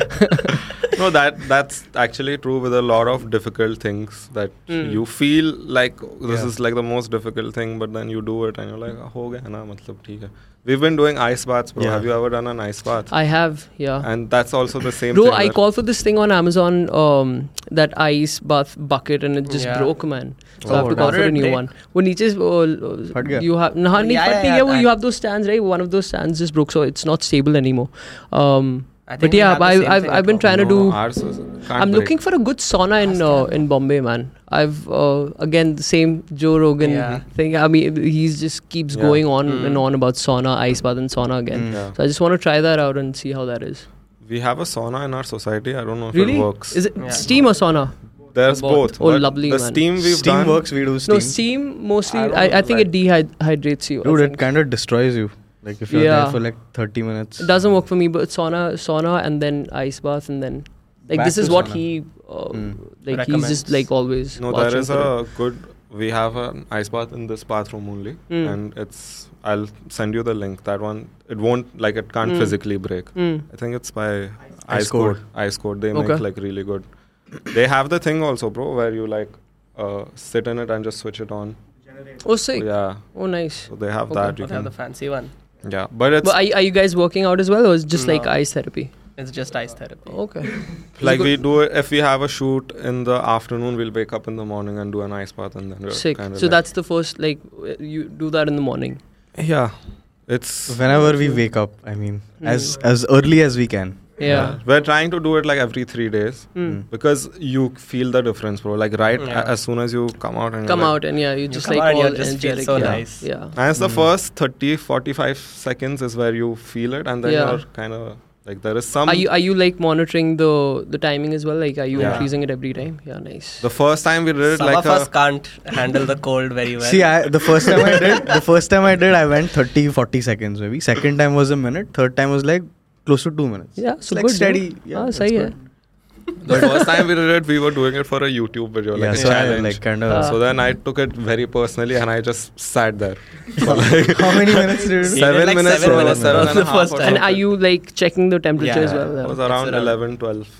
mean, no, that that's actually true with a lot of difficult things that Mm. you feel like this Yeah. is like the most difficult thing, but then you do it and you're like, हो गया ना, मतलब ठीक है. We've been doing ice baths, bro. Yeah. Have you ever done an ice bath? I have, yeah. And that's also the same Bro, thing. I that- call for this thing on Amazon, um, that ice bath bucket, and it just Yeah. broke, man. So Oh, I have to damn. call How for did a it new break? one. वो नीचे uh, फट गया? you have no, नहीं Yeah, फट yeah, नहीं yeah, गया, वो I- you have those stands, right? One of those stands just broke, so it's not stable anymore. Um, I think but we yeah, have the I, same I've thing I've at been home. trying to No, do. ours is- can't I'm break. looking for a good sauna in uh, in Bombay, man. I've uh, again the same Joe Rogan Yeah. thing. I mean, he's just keeps Yeah. going on Mm. and on about sauna, ice bath, and sauna again. Mm. Yeah. So I just want to try that out and see how that is. We have a sauna in our society. I don't know if Really? it works. Is it Yeah. steam or sauna? There's Both. both. Oh, but lovely, The man. steam we've Steam done. works, we do steam. No, steam mostly. I I, don't I, know, think like- it dehydrates you. I Dude, it think. kind of destroys you. Like if you're Yeah. there for like thirty minutes. It doesn't work for me, but sauna, sauna, and then ice bath, and then like Back this to is what sauna. he uh, Mm. like. He's Recommends. just like always. No, watching there is for a it. good we have an ice bath in this bathroom only, Mm. and it's. I'll send you the link. That one, it won't like it can't Mm. physically break. Mm. I think it's by Ice Ice Code. Code. Ice Code. They Okay. make like really good. They have the thing also, bro, where you like uh, sit in it and just switch it on. Oh, sick. Yeah. Oh, nice. So they have Okay. that. You They have the can. fancy one. Yeah, but it's But are, are you guys working out as well, or is it just like No. ice therapy? It's just ice therapy. Okay. like Is it we good? do it if we have a shoot in the afternoon. We'll wake up in the morning and do an ice bath, and then we're Sick. kind of So like, that's the first, like, w- you do that in the morning. yeah. It's Whenever we wake up, I mean, Hmm. as as early as we can. Yeah. We're trying to do it like every three days Mm. because you feel the difference, bro. Like right Yeah. a- as soon as you come out and you're Come like- out and yeah, you just come like out and all you just feel energetic. so yeah. nice. Yeah. And it's the Mm. first thirty, forty-five seconds is where you feel it, and then Yeah. you're kind of like there is some. Are you are you like monitoring the the timing as well? Like, are you Yeah. increasing it every time? Yeah, nice. the first time we did it Some like of a, us can't handle the cold very well. See, I, the first time I did, the first time I did, I went thirty, forty seconds maybe. Second time was a minute. Third time was like close to two minutes. Yeah, It's so like good. steady. Yeah, Yeah, ah, that's sahi hai. good. the first time we did it, we were doing it for a YouTube video, like Yeah, a so I challenge. like kind of. Uh, so then I took it very personally, and I just sat there. For like How many minutes did you do? He did seven like minutes, seven bro, minutes seven the and a half first or time. And something. are you like checking the temperature as Yeah. well? It Yeah. was It's around around- eleven, twelve.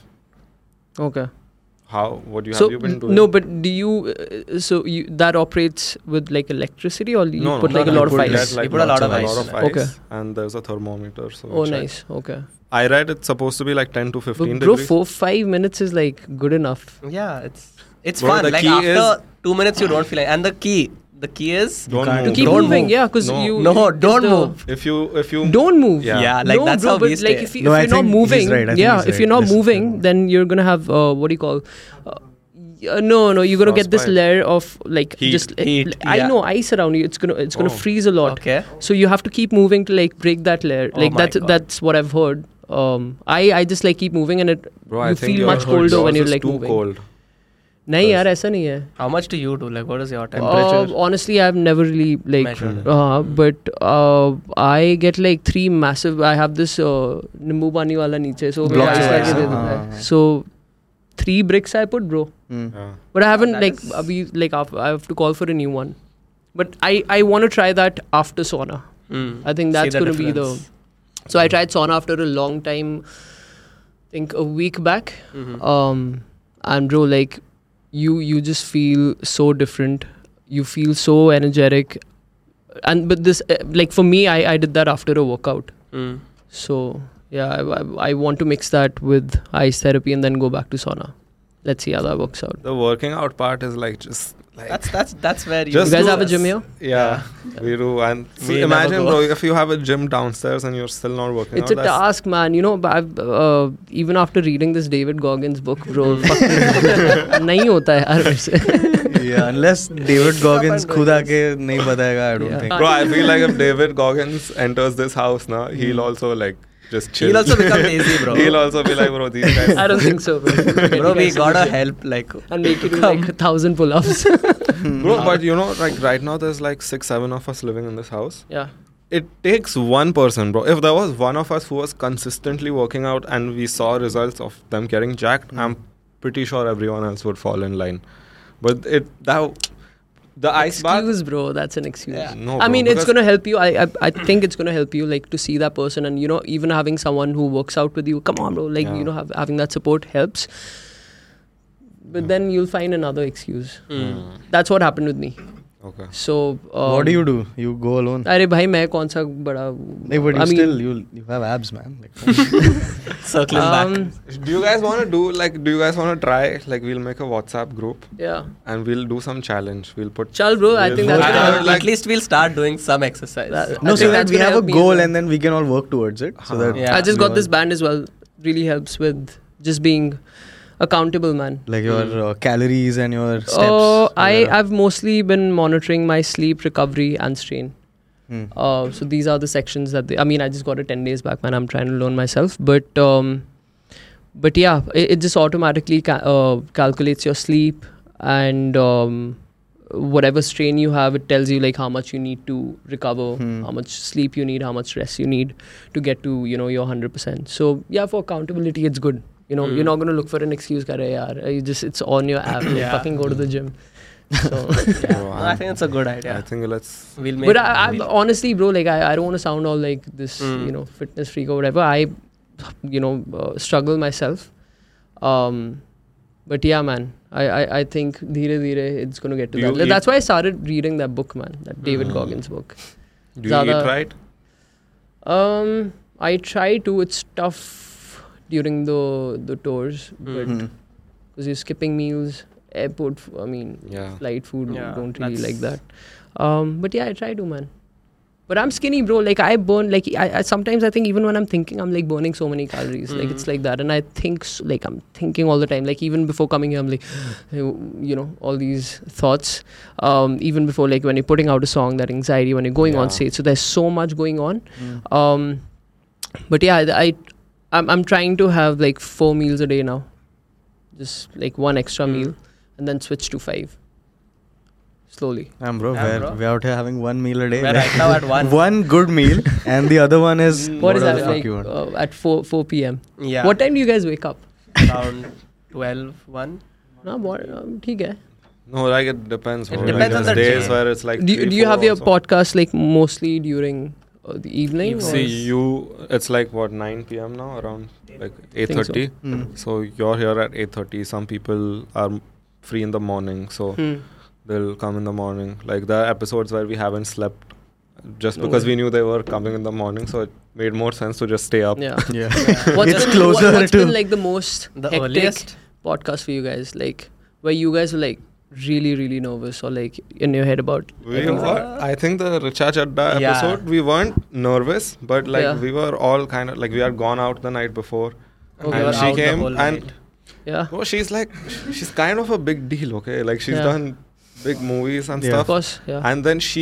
Okay. How? What you So have you been n- doing? no, but do you? Uh, so you that operates with like electricity, or you no, put no, like no, a lot you of put ice? that, like, You put a lot of lots ice. A lot of ice. Okay. And there's a thermometer. So Oh, we check. nice. Okay. I read it's supposed to be like ten to But fifteen bro, degrees. four five minutes is like good enough. Yeah, it's it's Bro, fun. the Like key after is- two minutes, you don't feel like. And the key, the key is Don't can't- To move. keep Don't moving, move. yeah, because No. you No, it's don't the- move. If you if you Don't move. Yeah. Yeah, like no, that's bro, how but we like stay. if, you, No, if I you're not think he's moving, right. I think yeah, he's if right. you're not Listen, moving, yeah. then you're gonna have uh, what do you call? Uh, y- no, no, you're gonna get this Frostbite. layer of like Heat. just uh, Heat, l- I yeah. know ice around you. It's gonna it's gonna Oh. freeze a lot. Okay. So you have to keep moving to like break that layer. Oh Like my that's God. that's what I've heard. Um, I I just like keep moving and it Bro, I you think feel your much colder yours when you're is like too moving. cold. नहीं यार ऐसा नहीं है. How much do you do? Like, what is your Uh, temperature? honestly, I've never really like, Measured it. uh, but uh, I get like three massive. I have this uh, nimbu pani wala niche, so Block ice your lage ice, de हाँ, deta hai. हाँ, हाँ. So three bricks I put, bro. Hmm. Yeah. But I haven't that like is- abhi, like af- I have to call for a new one. But I I want to try that after sauna. Mm. I think See that's the going to be the. difference. So I tried sauna after a long time. I think a week back. Mhm. Um, and bro, like you you just feel so different. You feel so energetic. And but this uh, like for me, I I did that after a workout. Mm. So yeah, I, I, I want to mix that with ice therapy and then go back to sauna. Let's see how that works out. The working out part is like just like That's that's that's where you. Just You guys do have a this. gym here? yeah, we do. And see, We never imagine, go. bro, if you have a gym downstairs and you're still not working It's out. a that's- task, man. You know, but I've, uh, even after reading this David Goggins book, bro, fucking नहीं होता है यार मेरे से. Yeah, unless David Goggins खुद आके नहीं बताएगा, I don't Yeah. think. Bro, I feel like if David Goggins enters this house now, he'll also like just chill. He'll also become lazy, bro. He'll also be like, bro, these guys. I don't think so, bro. Bro, we gotta help. Like, And make you do like a thousand pull-ups. Bro, but you know, like right now, there's like six, seven of us living in this house. Yeah. It takes one person, bro. If there was one of us who was consistently working out and we saw results of them getting jacked, I'm pretty sure everyone else would fall in line. But it that the ice bath. Excuse, bro. That's an excuse. Yeah. No, I bro, mean, it's because- gonna help you. I, I I think it's gonna help you, like, to see that person, and you know, even having someone who works out with you. Come on, bro. Like, Yeah. you know, have, having that support helps. But then you'll find another excuse. mm. That's what happened with me. Okay. So. Um, What do you do? You go alone? अरे भाई मैं कौन सा बड़ा. Hey, but you I mean, still you you have abs, man. Like, Circling um, back. Do you guys want to do like? Do you guys want to try? Like, we'll make a WhatsApp group Yeah. and we'll do some challenge. We'll put. Chal, bro. I We'll think put- that's I- gonna I help. would like- At least we'll start doing some exercise. That- no, I so think that that's we gonna have a help me as goal well. and then we can all work towards it. So Uh-huh. that Yeah. I just we got all- this band as well. Really helps with just being accountable, man. like your uh, calories and your steps. Oh, I whatever. I've mostly been monitoring my sleep, recovery, and strain. Hmm. Uh, so these are the sections that they, I mean, I just got it ten days back, man. I'm trying to learn myself, but um, but yeah, it, it just automatically ca- uh, calculates your sleep and um, whatever strain you have. It tells you like how much you need to recover, Hmm. how much sleep you need, how much rest you need to get to you know your one hundred percent. So yeah, for accountability, it's good. You know, Hmm. you're not gonna look for an excuse, kare yaar. You just it's on your app. Yeah. Fucking go to the gym. So, Bro, No, I think it's a good idea. I think let's. We'll make. but I, I we'll- honestly, bro, like I, I don't want to sound all like this, Mm. you know, fitness freak or whatever. I, you know, uh, struggle myself. Um, but yeah, man, I, I, I think dheere dheere it's gonna get to Do that. you Like, eat- that's why I started reading that book, man. That David Mm. Goggins book. Do you Zyada- eat right? Um, I try to. It's tough during the the tours, but Hmm. because you're skipping meals, airport. f- I mean, Yeah. flight food. Yeah, don't really like that's- that. Um, but yeah, I try to, man. But I'm skinny, bro. Like I burn. Like I, I sometimes I think even when I'm thinking, I'm like burning so many calories. Like it's Mm. like that, and I think s- like I'm thinking all the time. Like even before coming here, I'm like, you know, all these thoughts. Um, even before, like when you're putting out a song, that anxiety when you're going on Yeah. stage. So there's so much going on. Hmm. Um, but yeah, I, I I'm I'm trying to have like four meals a day now, just like one extra Mm. meal, and then switch to five. Slowly. Damn, bro, Damn, we're, bro. we're out here having one meal a day. We're right now at one. One good meal, and the other one is Mm. What is whatever that the fuck like you want. uh, at four four p.m. Yeah. What time do you guys wake up? Around twelve, one. No, what? Um, ठीक है. No, like it depends. It bro. depends like, on there's the days day. where it's like. Do you, three, do you four have your also. podcast like mostly during uh, the evening? or- See, you. It's like what nine p.m. now, around like eight Think so. thirty. Hmm. So you're here at eight thirty. Some people are free in the morning, so Hmm. they'll come in the morning. Like there are episodes where we haven't slept, just No because way. we knew they were coming in the morning. So it made more sense to just stay up. Yeah. Yeah. What's It's been, closer what, what's to- been like the most The hectic earliest. podcast for you guys? Like where you guys were like really really nervous or like in your head about We everything? were, I think the Richa Chadda Yeah. episode, we weren't nervous, but like Yeah. we were all kind of like we had gone out the night before, Okay. We were and she out the came whole and night. Yeah. oh, she's like she's kind of a big deal, okay? Like she's Yeah. done big movies and Yeah. Of stuff, course. Yeah. and then she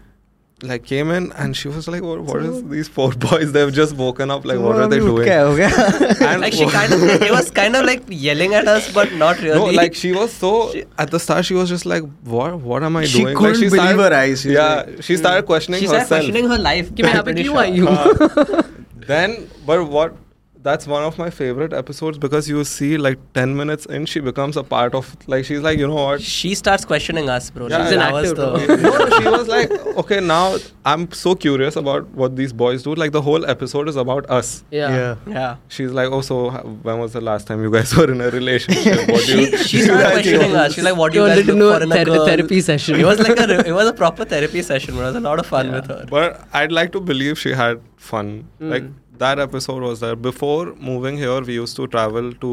like came in and she was like, "What, what is these four boys? They've just woken up. Like, what are they अभी उठ doing?" के आए हो क्या? And Like she kind of, it was kind of like yelling at us, but not really. no, like she was so at the start. She was just like, "What? What am I She doing?" couldn't like, believe started, her eyes. She's Yeah, like- she started questioning she started herself. questioning her life. कि मैं यहाँ पे pretty क्यों sure. आई हूँ? Then, but what? That's one of my favorite episodes because you see, like ten minutes in, she becomes a part of. Like she's like, you know what? She starts questioning us, bro. Yeah, She's She's an that was actor, the- no, no, she was like, okay, now I'm so curious about what these boys do. Like the whole episode is about us. Yeah. Yeah. Yeah. She's like, oh, so h- when was the last time you guys were in a relationship? What do She, you? she started questioning us. She's like, "What do you You guys wanted to look know for in a ther- girl?" therapy session. It was like a, re- it was a proper therapy session. Bro. It was a lot of fun Yeah. with her. But I'd like to believe she had fun. Mm. Like that episode was there. Before moving here, we used to travel to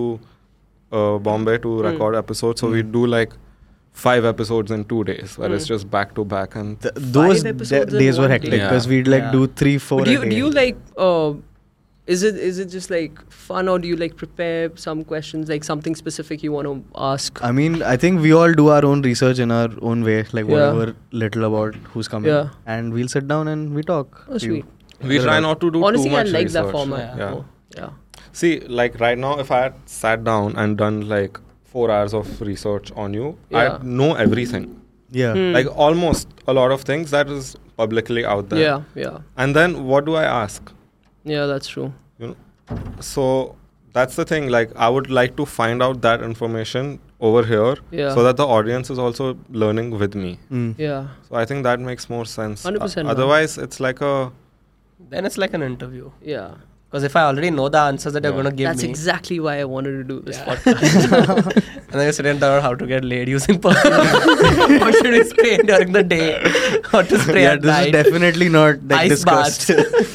uh, Bombay to Mm. record episodes. So Mm. we'd do like five episodes in two days, where it's Mm. just back to back. And Th- those Five da- episodes in days were one hectic day. because Yeah. we'd like Yeah. do three, four. But do a you day. do you like uh, is it is it just like fun or do you like prepare some questions like something specific you want to ask? I mean, I think we all do our own research in our own way, like Yeah. whatever little about who's coming, Yeah. and we'll sit down and we talk. Oh, to you. sweet. we try not to do Honestly, too I much like that research. format. Yeah. Oh, yeah. See, like right now, if I had sat down and done like four hours of research on you, Yeah. I know everything. Yeah. Hmm. Like almost a lot of things that is publicly out there. Yeah, yeah, And then what do I ask? yeah. That's true. You know, so that's the thing. Like I would like to find out that information over here, Yeah. so that the audience is also learning with me. Mm. Yeah, So I think that makes more sense. one hundred percent. Uh, otherwise, it's like a Then it's like an interview. yeah. Because if I already know the answers that you're Yeah. going to give That's me, exactly why I wanted to do this Yeah. podcast. and then you sit and learn how to get laid using perfume. What should we spray during the day? What to spray Yeah, at this night? is definitely not like Ice discussed.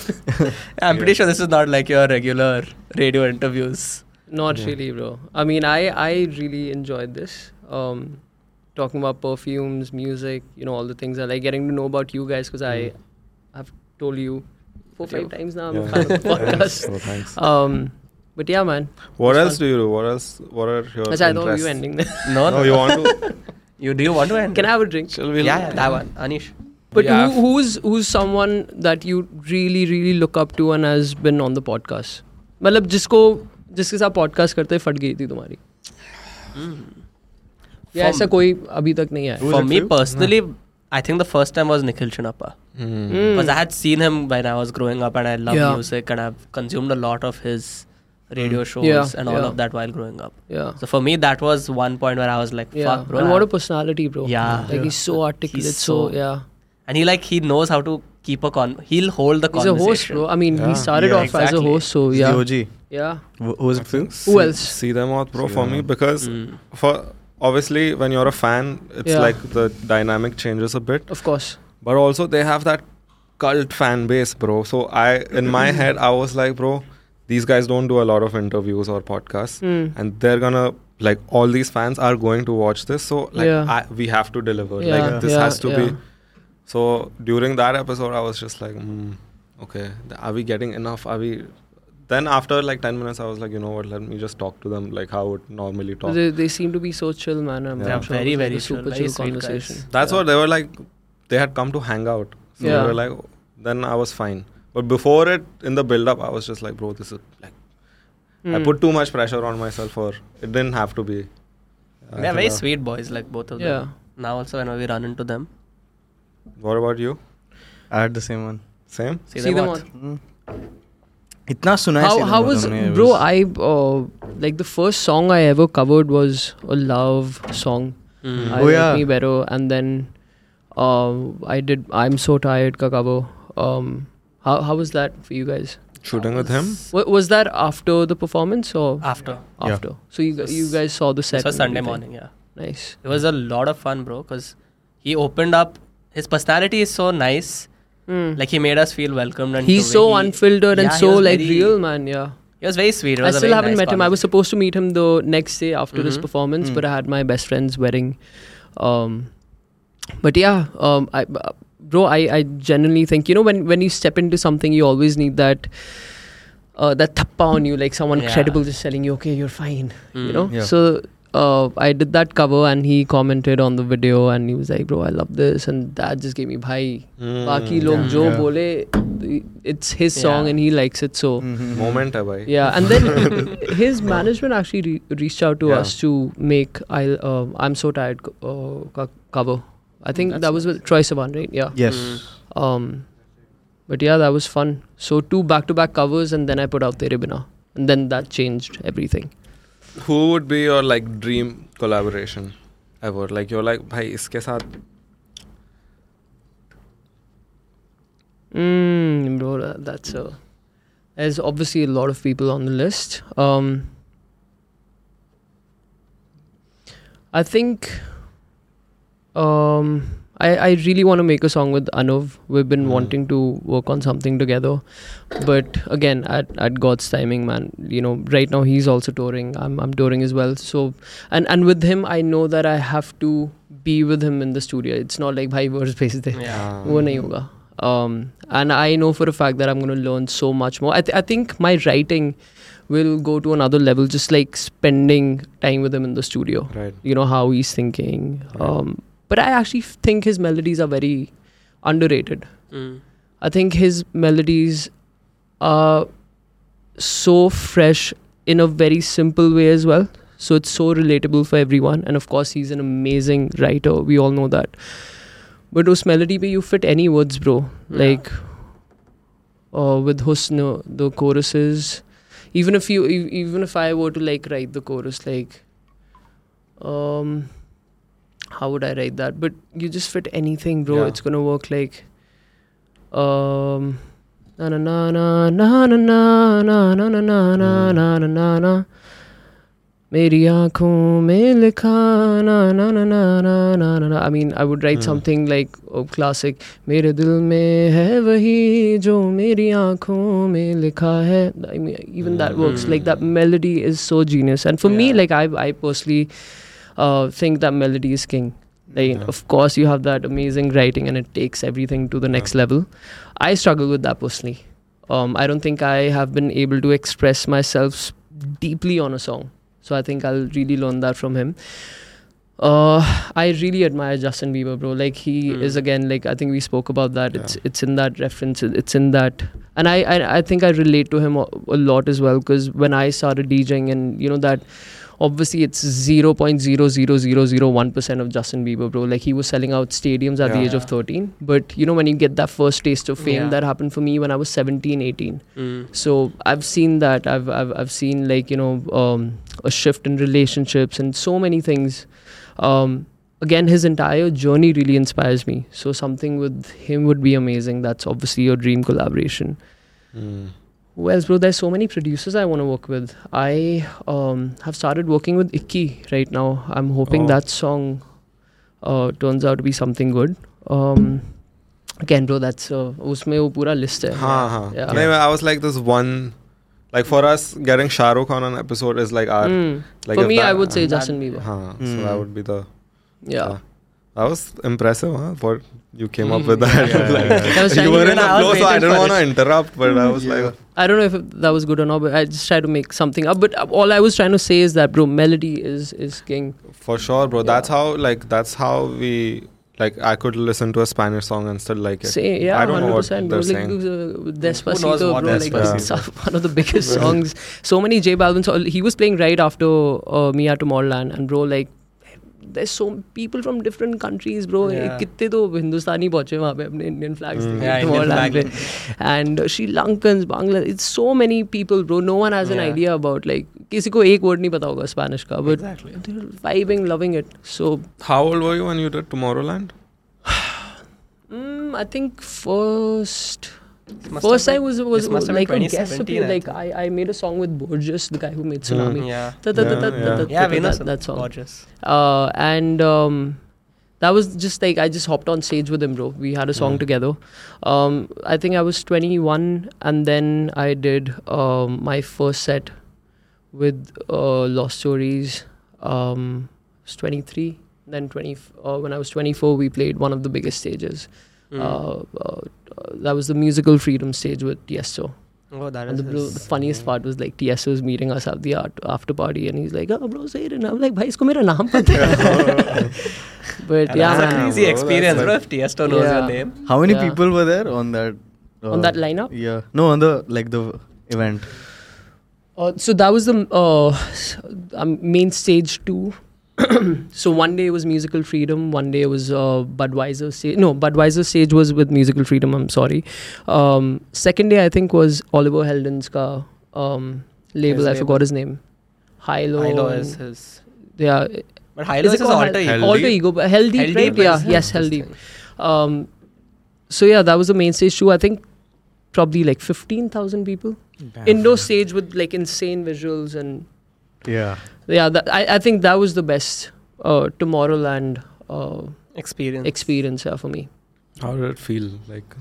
I'm pretty sure this is not like your regular radio interviews. Not Yeah. really, bro. I mean, I I really enjoyed this. Um, talking about perfumes, music, you know, all the things I like getting to know about you guys because I have told you four five times now I'm a Yeah. fan of the Thanks, podcast. bro, thanks. Um, but yeah, man. What it's else fun. do you do? What else? What are your That's I thought interests? you ending there. No, No, you want to? You do you want to end? Can I have a drink? Shall we? Yeah, yeah, that one, Anish. But Yeah. who, who's who's someone that you really really look up to and has been on the podcast? मतलब जिसको जिसके साथ podcast करते फट गई थी तुम्हारी या For ऐसा कोई अभी तक नहीं आया Who's For it me for you? personally, I think the first time was Nikhil Chinappa. Hmm. Mm. Because I had seen him when I was growing up and I love Yeah. music and I've consumed a lot of his radio shows Yeah, and all yeah. of that while growing up. Yeah. So for me, that was one point where I was like, Yeah. fuck, bro. And I- what a personality, bro. Yeah. Like he's so articulate. He's so, so- yeah. And he like, he knows how to keep a con, he'll hold the He's a conversation. host, bro. I mean, Yeah. he started Yeah, off as a exactly. host, so He's yeah. the O G. Yeah. Wh- Who was it, Phil? Who else? See them out, bro, See for them me, out. because Mm. for obviously when you're a fan, it's Yeah. like the dynamic changes a bit, Of course. but also they have that cult fan base, bro. So I, in my head, I was like, bro, these guys don't do a lot of interviews or podcasts, Mm. and they're gonna like all these fans are going to watch this, so like Yeah. I, we have to deliver. Yeah, Like this yeah, has to yeah. be. So during that episode, I was just like, mm, okay, th- are we getting enough? Are we? Then after like ten minutes, I was like, you know what? Let me just talk to them like how I would normally talk. They, they seem to be so chill, man. I'm, Yeah. I'm sure Very, it was like very a super chill, very chill sweet guys. conversation. That's yeah. what they were like. They had come to hang out. So Yeah. they were like, then I was fine. But before it, in the build up, I was just like, bro, this is like, I Mm. put too much pressure on myself, or it didn't have to be. I They're think, very uh, sweet boys, like both of Yeah. them. Now also whenever we run into them, What about you? I had the same one. Same? see, See them them what? on. Mm. इतना सुना है How, See how Them was, तुमने, it bro, was- I, uh, like the first song I ever covered was a love song. Mm. I Oh, Like yeah. Me Better. And then uh, I did I'm So Tired ka cover. Um, how, how was that for you guys? Shooting with him? W- was that after the performance or After. Yeah. after? So you, gu- you guys saw the set. This was and Sunday everything. morning, yeah. Nice. It was a lot of fun, bro, because he opened up. His personality is so nice. Mm. Like he made us feel welcomed. And He's the so way he- unfiltered and Yeah, he so was like very- real, man. Yeah. He was very sweet. It I was a still very haven't nice met him. I was conversation. supposed to meet him the next day after his Mhm. performance, Mm. but I had my best friend's wedding. Um, but yeah, um, I, uh, bro, I, I genuinely think, you know, when, when you step into something, you always need that uh, that thappa on you, like someone Yeah. credible just telling you, okay, you're fine, you Mm. know? Yeah. So uh, I did that cover and he commented on the video and he was like, bro, I love this. And that just gave me, bhai, Mm, Baki log yeah. jo Yeah. bole, it's his song Yeah. and he likes it. So Mhm. Moment hai bhai. yeah, and then his management actually re- reached out to Yeah. us to make I uh, I'm So Tired co- uh, co- cover. I think That's that was with Troy Sivan, right? Yeah. Yes. Mm. Um, but yeah, that was fun. So two back-to-back covers, and then I put out Tere Bina, and then that changed everything. Who would be your like dream collaboration ever? Like you're like, bhai, iske saath. Mm, bro, that- that's a. There's obviously a lot of people on the list. Um, I think. Um, I, I really want to make a song with Anuv. We've been Mm. wanting to work on something together, but again, at, at God's timing, man. You know, right now he's also touring. I'm I'm touring as well. So, and and with him, I know that I have to be with him in the studio. It's not like bhai verse base de. Yeah. Ah. वो नहीं होगा. Um, and I know for a fact that I'm going to learn so much more. I, th- I think my writing will go to another level, just like spending time with him in the studio. Right. You know, how he's thinking. Right. Um, but I actually f- think his melodies are very underrated. Mm. I think his melodies are so fresh in a very simple way as well. So it's so relatable for everyone. And of course, he's an amazing writer. We all know that. But those melody pe you fit any words, bro. Yeah. Like uh, with Husn, the choruses. Even if you, e- even if I were to like write the chorus, like, um, how would I write that? But you just fit anything, bro. Yeah. It's gonna work like, um, na na na na na na na na na na na na na na na na. मेरी आँखों में लिखा ना ना ना ना ना ना ना ना. I mean, I would write Hmm. something like a classic. मेरे दिल में है वही जो मेरी आँखों में लिखा है. I mean, even that works. Hmm. Like that melody is so genius. And for me, Yeah. like I, I personally uh, think that melody is king. Like, Yeah. of course, you have that amazing writing, and it takes everything to the next Yeah. level. I struggle with that personally. Um, I don't think I have been able to express myself s- deeply on a song. So I think I'll really learn that from him. Uh, I really admire Justin Bieber, bro. Like he Mm. is again, like I think we spoke about that. It's Yeah. it's in that reference. It's in that, and I I, I think I relate to him a, a lot as well because when I started DJing and you know that obviously it's zero point zero zero zero zero one percent of Justin Bieber, bro. Like he was selling out stadiums at the Yeah. age of thirteen. But you know, when you get that first taste of fame, Yeah. that happened for me when I was seventeen, eighteen. Mm. So I've seen that. I've I've I've seen like you know um, a shift in relationships and so many things. Um, again, his entire journey really inspires me. So something with him would be amazing. That's obviously your dream collaboration. Mm. Who else, bro? There's so many producers I want to work with. I um, have started working with Icky right now. I'm hoping Oh. that song uh, turns out to be something good. Um, again, bro, that's uh, उसमें वो पूरा list है. हाँ हाँ. Yeah. नहीं, I was like this one, like for us getting Shah Rukh on an episode is like our Mm. like For if me, that- I would say that- Justin Bieber. हाँ, so Mm. that would be the Yeah. that was impressive, huh? What you came up Mhm. with that. Yeah, yeah, like, yeah. I was you trying were to- in the I was flow, so I waiting didn't for want to interrupt, but I was like, I don't know if that was good or not, but I just tried to make something up. But all I was trying to say is that, bro, melody is is king. for sure, bro. Yeah. That's how, like, that's how we, like, I could listen to a Spanish song and still like it. Say, yeah, I don't know what hundred percent. they're Like, saying. uh, Despacito, knows what bro. Like, Despacito it's one of the biggest songs. So many J Balvin songs. He was playing right after uh, Mia Tomorrowland, and bro, like, there's so people from different countries, bro. Yeah. कितने तो हिंदुस्तानी पहुंचे वहाँ पे अपने Indian flags Mm. देखे Yeah, Indian Tomorrowland flag. पे. And uh, Sri Lankans, Bangladesh. It's so many people, bro. No one has an Yeah. idea about like किसी को एक word नहीं पता होगा Spanish का, but Exactly. they're vibing, loving it. So How old were you when you did Tomorrowland? mm, I think first. Must First have I was was, this must have like been a guest twenty seventeen, appeal. I Like think. I, I made a song with Borges, the guy who made Tsunami. Yeah. Da- da- da- Yeah, da- yeah. da- da- Yeah, da- we know that, some that song. gorgeous. Uh, and um, that was just like I just hopped on stage with him, bro. We had a song Mm. together. Um, I think I was twenty-one, and then I did um, my first set with uh, Lost Stories. Um, I was twenty-three. Then twenty. Uh, when I was twenty-four, we played one of the biggest stages. Mm. Uh, uh, that was the Musical Freedom stage with Tiesto. Oh, that And is the, bro, his- the funniest part was like Tiesto was meeting us at the art, after party, and he's like, "Oh, bro, say it." And I'm like, "Bhai, isko mera naam pata hai." But And yeah, that's a man. crazy Bro, experience, that's bro. like- If Tiesto knows Yeah. your name. How many Yeah. people were there on that? Uh, on that lineup. Yeah. No, on the like the event. Uh, so that was the uh, s- um, main stage two. So one day was Musical Freedom, one day was uh, Budweiser stage. No, Budweiser stage was with Musical Freedom. I'm sorry. Um, second day I think was Oliver Heldens ka um, label. His I label. forgot his name. Hilo. Hilo and- is his. Yeah. But Hilo is, it his called alter Hel- ego. Hell Alter Deep? ego, but Hell Deep, Hell right? Deep Yeah, is yes, his Hell Deep. thing. Um, so yeah, that was the main stage too. I think probably like fifteen thousand people. Indoor stage with like insane visuals and Yeah. yeah, that, I I think that was the best uh, Tomorrowland uh, Experience. experience yeah, for me. How did it feel? Like,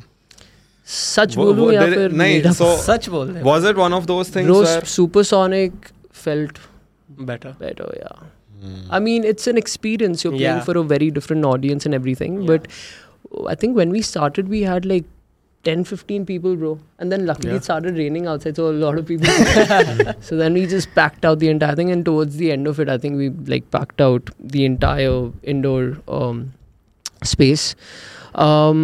Sach Wo- bolu wo- ya did it- fir nahin, made up. so- Such bol. was it one of those things Bro, where? Supersonic felt Better. better. Yeah. Hmm. I mean, it's an experience. You're playing Yeah. for a very different audience and everything. Yeah. But I think when we started, we had like ten, fifteen people, bro. And then luckily Yeah. it started raining outside, so a lot of people. So then we just packed out the entire thing. And towards the end of it, I think we like packed out the entire indoor um, space. Um,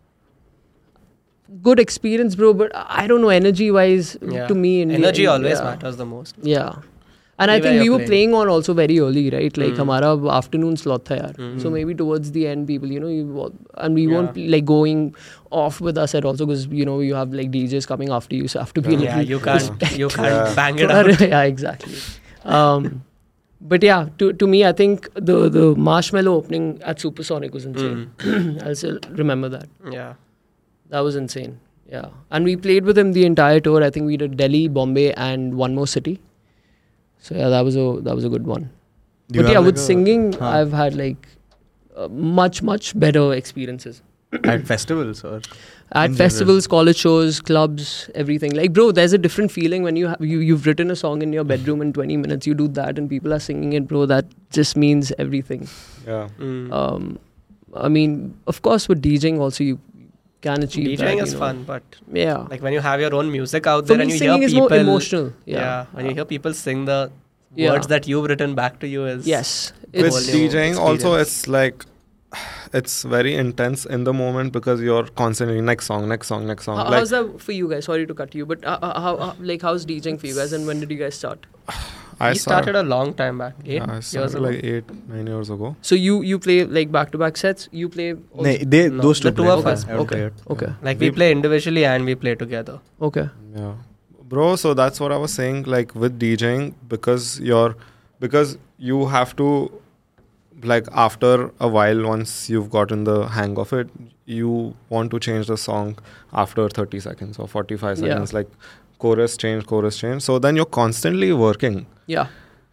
good experience, bro. But I don't know, energy wise, Yeah. to me, India, Energy always yeah. matters the most. Yeah. And I Anywhere think we you're were playing. playing on also very early, right? Like, Mm. हमारा afternoon slot था यार. Mm. So maybe towards the end, people, you know, you wa- and we Yeah. weren't like going off with us at also because you know you have like D Js coming after you, so have to be a Yeah, little. you can't you can't Yeah. bang it out. yeah, exactly. Um, but yeah, to to me, I think the the Marshmallow opening at Supersonic was insane. Mm. I'll still remember that. Yeah. That was insane. Yeah, and we played with him the entire tour. I think we did Delhi, Bombay, and one more city. So yeah, that was a that was a good one. Do you But yeah, have, with like, a- singing, Huh. I've had like uh, much much better experiences at festivals or at In festivals, college shows, clubs, everything. Like, bro, there's a different feeling when you have you you've written a song in your bedroom in twenty minutes. You do that, and people are singing it, bro. That just means everything. Yeah. Mm. Um, I mean, of course, with DJing also you can achieve DJing that, is you know. fun, but Yeah. like when you have your own music out For there me, and you singing hear is people, more emotional. yeah. Yeah. when you hear people sing the Yeah. words that you've written back to you is Yes. With whole new DJing, also, experience. it's like, it's very intense in the moment because you're constantly next song, next song, next song. How, like, how's that for you guys? Sorry to cut you, but uh, uh, how, uh, like how's DJing for you guys, and when did you guys start? I He started a long time back. Eight yeah, I years started ago. like eight, nine years ago. So you you play like back to back sets. You play. Also? Nahin, they, No, those two the two play. of I us. haven't Okay. played. Okay. Like we We- play individually and we play together. Okay. Yeah, bro. So that's what I was saying. Like with DJing, because you're, because you have to, like after a while, once you've gotten the hang of it, you want to change the song after thirty seconds or forty-five Yeah. seconds. Like chorus change, chorus change. So then you're constantly working. Yeah.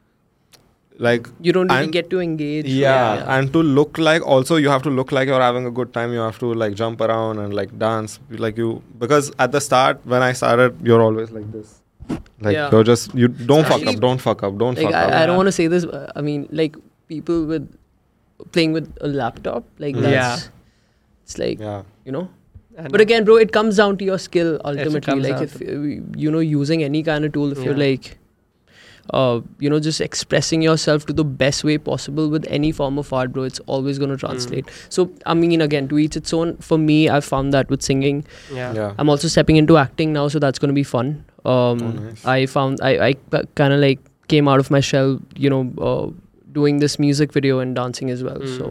Like You don't really And- get to engage. yeah, and to look like, also you have to look like you're having a good time. You have to like jump around and like dance, like you, because at the start when I started, you're always like this, like Yeah. you're just, you don't fuck Actually, up, don't fuck up, don't Like fuck I, up. I don't Yeah. want to say this. uh, I mean, like people with playing with a laptop, like Mm. that's Yeah. it's like Yeah, you know. And But again, bro, it comes down to your skill ultimately. comes Like down if uh, you know using any kind of tool, if you're Yeah. like, uh, you know, just expressing yourself to the best way possible with any form of art, bro, it's always going to translate. Mm. So I mean, again, to each its own. For me, I found that with singing. yeah. yeah. I'm also stepping into acting now, so that's going to be fun. Um, Oh, nice. I found I, I kind of like came out of my shell, you know, uh, doing this music video and dancing as well. Mm. So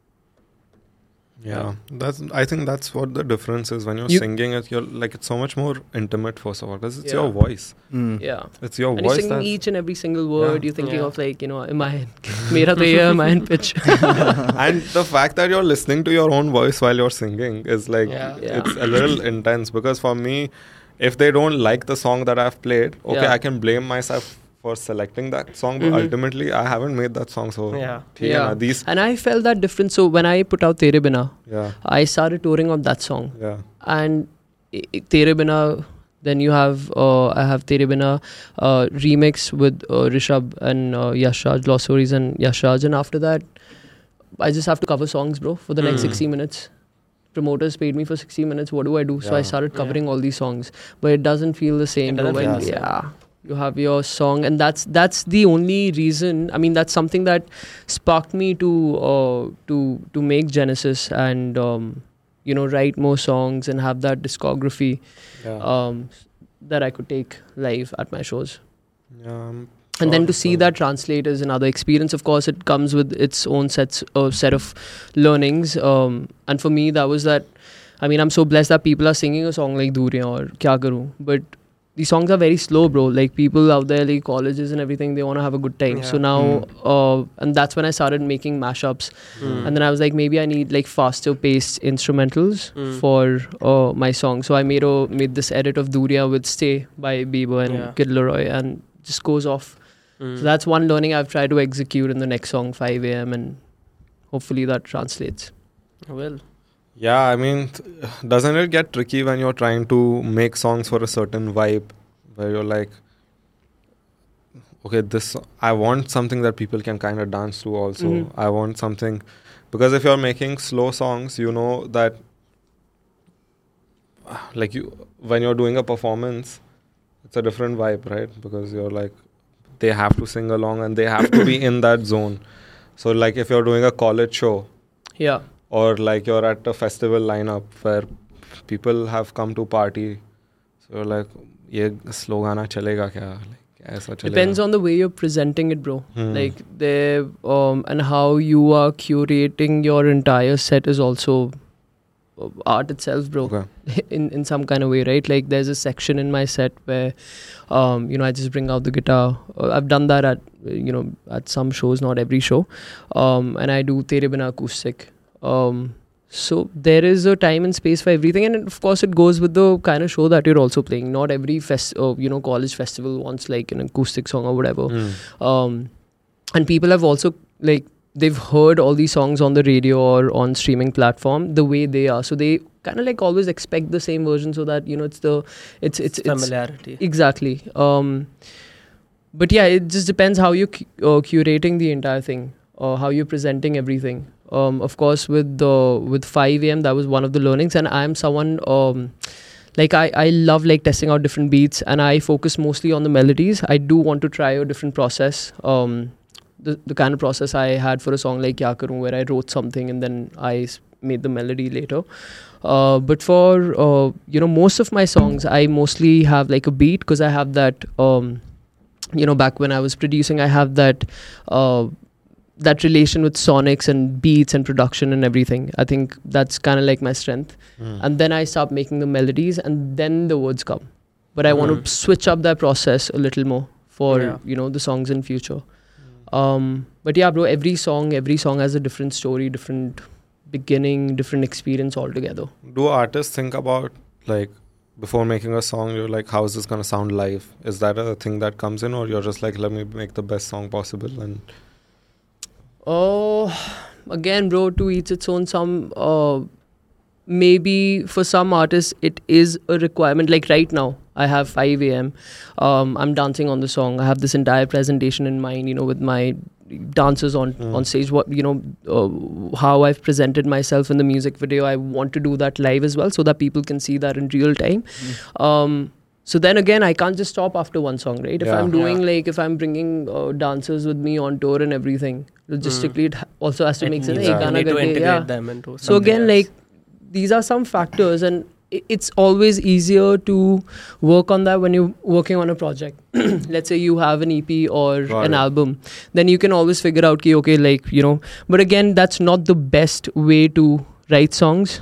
Yeah, that's. I think that's what the difference is when you're You- singing it. You're like, it's so much more intimate first of all, because it's Yeah. your voice. Mm. yeah, It's your and you're voice. singing That's, each and every single word. Yeah. You're thinking Yeah. of like, you know, am I, mera to ye, am I in pitch? and the fact that you're listening to your own voice while you're singing is like, Yeah. Yeah. it's a little intense. Because for me, if they don't like the song that I've played, okay, Yeah. I can blame myself for selecting that song, but Mhm. ultimately I haven't made that song. So Yeah. ठीक है Yeah. ना, these, And I felt that difference. So when I put out Tere Bina, yeah, I started touring on that song. yeah, And i- i- Tere Bina, then you have uh, I have Tere Bina uh, remix with uh, Rishabh and uh, Yashraj, Lost Stories and Yashraj, and after that I just have to cover songs, bro, for the next Hmm. sixty minutes. Promoters paid me for sixty minutes. What do I do? So I Yeah. started Yeah. covering all these songs, but it doesn't feel the same. It bro, doesn't when- feel the same. yeah, you have your song, and that's that's the only reason. I mean, that's something that sparked me to uh, to to make Genesis and um, you know, write more songs and have that discography yeah. um, that I could take live at my shows. yeah I'm And then sure to see because- that translate is another experience. Of course, it comes with its own sets uh, set of learnings. Um, and for me, that was that. I mean, I'm so blessed that people are singing a song like Duriyan or Kya Karu, but these songs are very slow, bro. Like people out there, like colleges and everything, they want to have a good time. Yeah. So now, Mm. uh, and that's when I started making mashups. Mm. And then I was like, maybe I need like faster paced instrumentals Mm. for uh, my song. So I made a made this edit of Duriya with Stay by Bieber and Yeah. Kid Leroy, and just goes off. Mm. So that's one learning I've tried to execute in the next song, five a.m. and hopefully that translates. Well, Yeah, I mean, th- doesn't it get tricky when you're trying to make songs for a certain vibe, where you're like, okay, this I want something that people can kind of dance to. Also, Mhm. I want something, because if you're making slow songs, you know that, like you when you're doing a performance, it's a different vibe, right? Because you're like, they have to sing along and they have to be in that zone. So, like if you're doing a college show, Yeah. or like you're at a festival lineup where people have come to party, so you're like, ye slow gana chalega kya? Like, aisa chalega? Depends on the way you're presenting it, bro. Hmm. Like there, um, and how you are curating your entire set is also uh, art itself, bro. Okay. in in some kind of way, right? Like there's a section in my set where, um, you know, I just bring out the guitar. Uh, I've done that at uh, you know at some shows, not every show, um, and I do Tere Bina acoustic. Um, so there is a time and space for everything, and of course it goes with the kind of show that you're also playing. Not every fest, uh, you know, college festival wants like an acoustic song or whatever. Hmm. Um, and people have also like they've heard all these songs on the radio or on streaming platform the way they are, so they kind of like always expect the same version, so that you know it's the it's it's, it's familiarity. exactly. Um, but yeah, it just depends how you're cu- uh, curating the entire thing, or how you're presenting everything. Um, of course, with the with five a.m. that was one of the learnings, and I'm someone um, like I, I love like testing out different beats, and I focus mostly on the melodies. I do want to try a different process. Um, the the kind of process I had for a song like Kya Karu, where I wrote something and then I s- made the melody later. Uh, but for uh, you know most of my songs, I mostly have like a beat, because I have that um, you know, back when I was producing, I have that uh, that relation with sonics and beats and production and everything. I think that's kind of like my strength. Mm. And then I start making the melodies, and then the words come. But I want Mhm. to switch up that process a little more for Yeah. you know the songs in future. Um, but yeah, bro, every song, every song has a different story, different beginning, different experience altogether. Do artists think about, like, before making a song, you're like, how is this gonna sound live? Is that a thing that comes in, or you're just like, let me make the best song possible? And Oh, again, bro, to each its own. Some uh, maybe for some artists it is a requirement. Like right now, I have five a m. Um, I'm dancing on the song. I have this entire presentation in mind, you know, with my dancers on Mm. on stage. What you know, uh, how I've presented myself in the music video. I want to do that live as well, so that people can see that in real time. Um, so then again, I can't just stop after one song, right? If Yeah. I'm doing Yeah. like, if I'm bringing uh, dancers with me on tour and everything, logistically it ha- also has to It make sense. needs- Hey, Yeah. you Gana need to karke, integrate yeah. them into So something again, else. like these are some factors, and i- it's always easier to work on that when you're working on a project. Let's say you have an E P or Got an it. album, then you can always figure out, ki, okay, like, you know, but again, that's not the best way to write songs.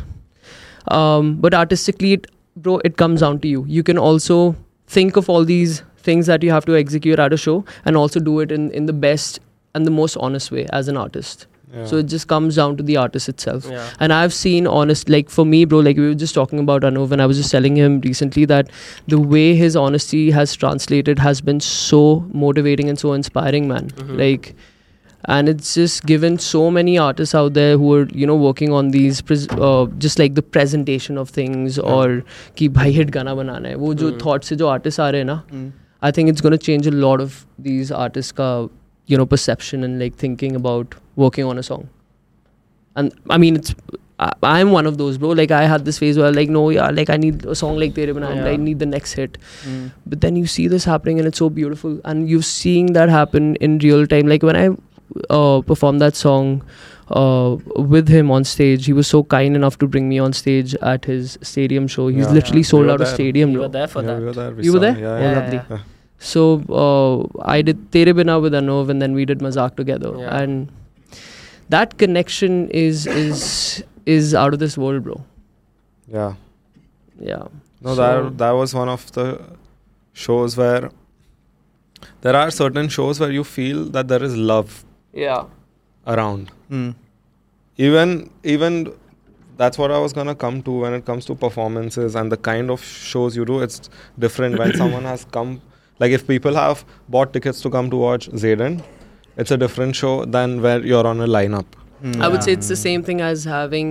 Um, but artistically, it, bro, it comes down to you. You can also think of all these things that you have to execute at a show and also do it in, in the best and the most honest way as an artist. yeah. So it just comes down to the artist itself. Yeah. And I've seen honest, like for me, bro, like we were just talking about Anuv, and I was just telling him recently that the way his honesty has translated has been so motivating and so inspiring, man. Mhm. Like, and it's just given so many artists out there who are, you know, working on these, pres- uh, just like the presentation of things, Yeah. or ki bhai hit gana banana hai. Wo jo Mm. thought se jo artists aa rahe hain na, Mm. I think it's going to change a lot of these artists' ka, you know, perception and like thinking about working on a song. And I mean, it's I, I'm one of those, bro. Like I had this phase where like, no, yeah, like I need a song like Tere Bina, Yeah. I need the next hit. Mm. But then you see this happening, and it's so beautiful, and you're seeing that happen in real time. Like when I uh, performed that song uh, with him on stage, he was so kind enough to bring me on stage at his stadium show. He's Yeah. literally Yeah. sold We were out a there. stadium, You bro. were there for yeah, that. we were there. We You were saw- there? Yeah, Oh, yeah. Yeah, lovely. yeah. So uh, I did Tere Bina with Anuv, and then we did Mazak together, Yeah. and that connection is is is out of this world, bro. Yeah. Yeah. No, So- that that was one of the shows where there are certain shows where you feel that there is love Yeah. around. Mm. Even even that's what I was gonna come to when it comes to performances and the kind of shows you do. It's different when someone has come. Like if people have bought tickets to come to watch Zayden, it's a different show than where you're on a lineup. Mm. I would say Yeah. it's the same thing as having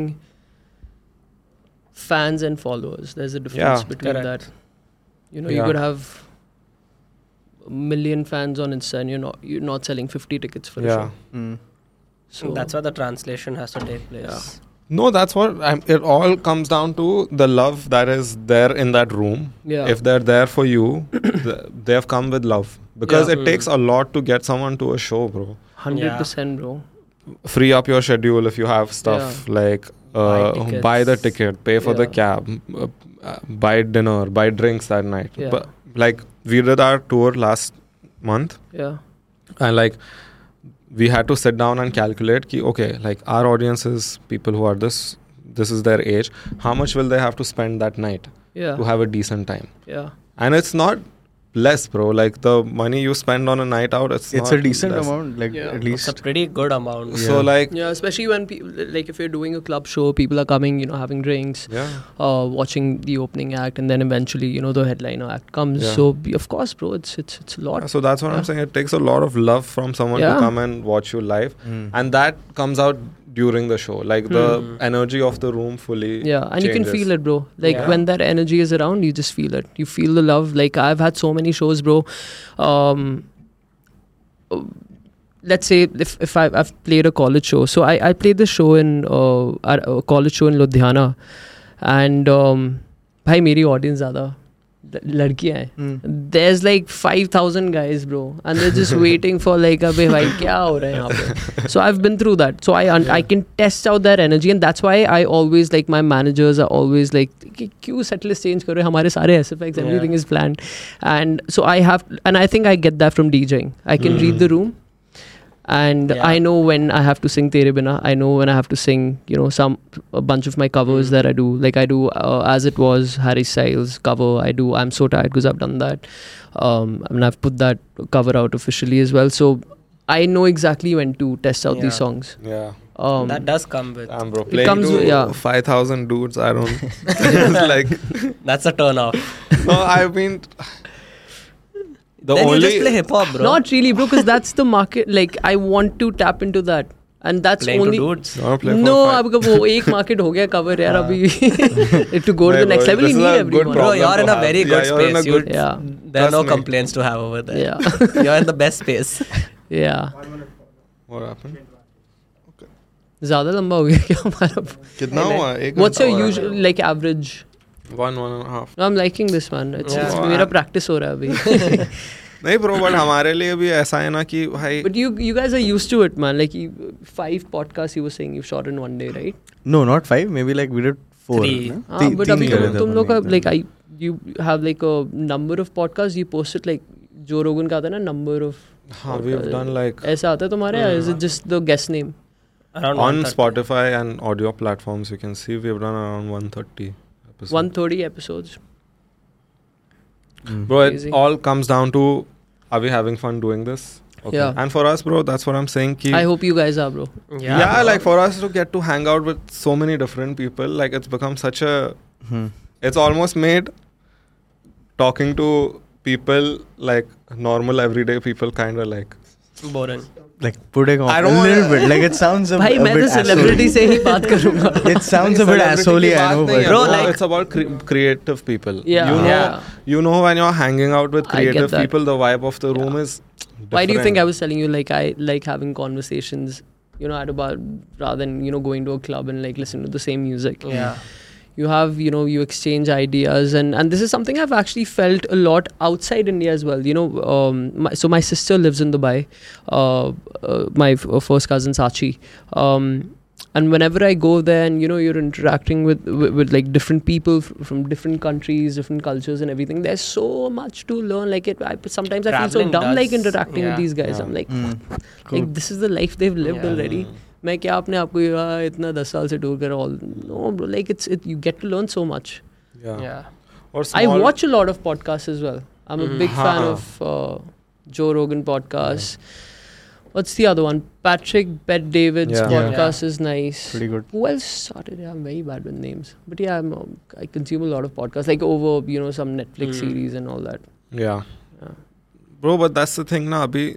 fans and followers. There's a difference Yeah. between Correct. that. You know, Yeah. you could have a million fans on Insta, and you're not you're not selling fifty tickets for a Yeah. show. Mm. So That's where the translation has to take place. Yeah. No, that's what I'm, it all comes down to the love that is there in that room. yeah. If they're there for you, th- they have come with love. Because Yeah. it takes a lot to get someone to a show, bro. Hundred percent, bro. Free up your schedule if you have stuff like uh, Buy buy the tickets. ticket, pay for the Yeah. cab, uh, uh, buy dinner, buy drinks that night. Yeah. But like we did our tour last month, Yeah. and like we had to sit down and calculate ki, okay, like our audience is people who are this this is their age, how much will they have to spend that night Yeah. to have a decent time? Yeah. And it's not less, bro. Like the money you spend on a night out, it's It's not a decent less. amount, like Yeah. at It's least. a pretty good amount. So Yeah. like Yeah, especially when people, like if you're doing a club show, people are coming, you know, having drinks, yeah. uh, watching the opening act, and then eventually, you know, the headliner act comes. Yeah. So b- of course, bro, it's it's it's a lot. Yeah, so that's what Yeah. I'm saying. It takes a lot of love from someone Yeah. to come and watch you live, Mm. and that comes out during the show. Like the Hmm. energy of the room fully. Yeah, and you can changes. feel it, bro. Like Yeah. when that energy is around, you just feel it. You feel the love. Like I've had so many shows, bro. Um, uh, let's say if if I, I've played a college show, so I I played the show in uh, at a college show in Ludhiana, and um, bhai, meri audience ज़्यादा लड़कियां हैं. Hmm. There's like five thousand guys, bro, and they're just waiting for like, अबे भाई क्या हो रहा है यहाँ पे? So I've been through that. So I un- I can test out their energy, and that's why I always like my managers are always like, कि क्यों setlist change कर रहे हो? हमारे सारे S F X, everything is planned, and so I have, and I think I get that from DJing. I can read the room. And Yeah. I know when I have to sing Tere Bina. I know when I have to sing, you know, some a bunch of my covers that I do. Like I do uh, As It Was, Harry Styles cover. I do I'm So Tired because I've done that. Um, I mean, I've put that cover out officially as well. So I know exactly when to test out Yeah. these songs. Yeah. Um, That does come with. Damn, bro. It Playing comes to with- yeah. five thousand dudes, I don't. It's like, That's a turn off. no, I mean, the Then only. you just play hip hop, bro. Not really, bro, because that's the market. Like I want to tap into that, and that's playing only. to dudes. You wanna play for No, five- अब वो एक market हो गया cover यार अभी. To go to Hey, the next bro, level, this you is need a good everyone. Bro, problem you're to in a have. very Yeah, good you're in a space. good- You- Yeah. There are no Trust me. complaints to have over there. Yeah, You're in the best space. yeah. What happened? ज़्यादा लंबा हो गया क्या हमारा? कितना हुआ? एक What's घंटा your हुआ है. usual like average? One, one and a half. No, I'm liking this one. It's, Yeah. it's मेरा practice हो रहा है अभी. नहीं bro, but हमारे लिए भी ऐसा है ना कि भाई. But you you guys are used to it, man. Like you, five podcasts you were saying you shot in one day, right? No, not five. Maybe like we did four. Three. ना? हाँ, ती- but तीन अभी करे तुम थे तुम अपन लोग का ने। like I you have like a number of podcasts you post it like Joe Rogan का आता है ना number of. हाँ, we've done like ऐसा आता है तुम्हारे या is it just the guest name? Around on one thirty. Spotify and audio platforms you can see we've done around one thirty episodes. one thirty episodes. Mm. Bro, it Crazy. all comes down to are we having fun doing this? Okay. Yeah. And for us, bro, that's what I'm saying. Ki, I hope you guys are, bro. Yeah, yeah, bro. like for us to get to hang out with so many different people, like it's become such a. Hmm. It's almost made talking to people like normal everyday people kind of like. Boring. Like putting on I a don't little wanna- bit. Like it sounds a, भाई a मैं तो bit celebrity से ही बात करूँगा. asshole. It sounds a bit Celebrity assholey, की I बात know, नहीं है, but Bro, bro, like- it's about cre- creative people. Yeah. You know, Yeah. you know when you're hanging out with I get creative that. people, the vibe of the room Yeah. is. Why do you think I different. was telling you like I like having conversations, you know, at about rather than you know going to a club and like listening to the same music. Yeah. You have you know you exchange ideas and and this is something I've actually felt a lot outside India as well. You know, um, my, so my sister lives in Dubai. Uh, uh, my f- uh, first cousin Sachi. Um, and whenever I go there and you know you're interacting with with, with like different people f- from different countries, different cultures and everything, there's so much to learn. Like it, I, sometimes I feel so Traveling dumb like does- interacting with yeah. these guys. Yeah. I'm like, Mm. like this is the life they've lived Yeah. already. मैं क्या अपने आप को यार इतना दस साल से टूर कर all no bro, like it's it you get to learn so much. Yeah. Yeah. Or I small- watch a lot of podcasts as well. I'm a Mhm. big fan Huh. of uh, Joe Rogan podcast. What's the other one? Patrick Bet David's Yeah. podcast is nice. Pretty good. Who else started? Yeah, I'm very bad with names, but yeah, I'm, um, I consume a lot of podcasts like over you know some Netflix Mm. series and all that. Yeah. Yeah. Bro, but that's the thing ना अभी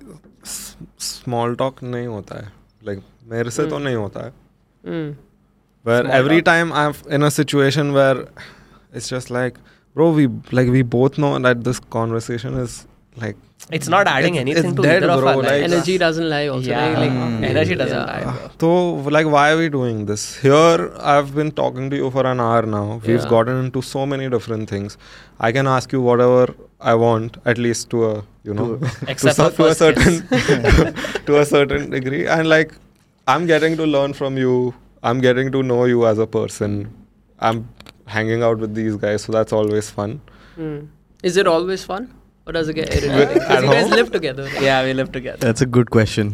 small talk नहीं होता है. Like मेरे से तो Hmm. नहीं होता है. Mm. Where Small every talk. time I'm in a situation where it's just like, bro, we like we both know that this conversation is like It's not adding It's- anything it's to dead, either of bro, our like- lives. Energy doesn't lie. Also, Yeah. right? Like, Mm. Energy doesn't Yeah. lie, bro. So, like, why are we doing this? Here, I've been talking to you for an hour now. We've Yeah. gotten into so many different things. I can ask you whatever I want, at least to a, you know, to, Except some- for to a first certain, kiss. to a certain degree. And like, I'm getting to learn from you. I'm getting to know you as a person. I'm hanging out with these guys, so that's always fun. Mm. Is it always fun, or does it get With- irritating? 'Cause at you guys home? live together. right? Yeah, we live together. That's a good question.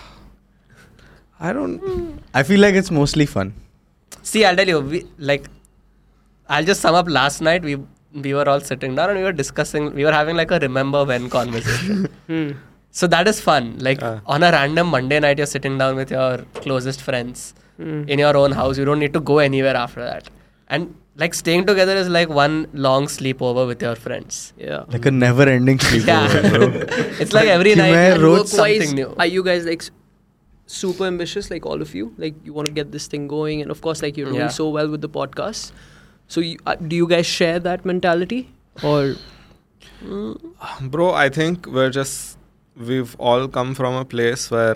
I don't. I feel like it's mostly fun. See, I'll tell you, we like, I'll just sum up. Last night, we we were all sitting down and we were discussing. We were having like a remember when conversation. Hmm. So that is fun. Like Ah. on a random Monday night, you're sitting down with your closest friends Hmm. in your own house. You don't need to go anywhere after that. And like staying together is like one long sleepover with your friends. Yeah. Like a never-ending sleepover, Yeah. bro. It's like every कि night मैं you rose work something new. Are you guys like s- super ambitious, like all of you? Like you want to get this thing going, and of course, like you're doing Yeah. so well with the podcast. So you, uh, do you guys share that mentality, or Bro, I think we're just we've all come from a place where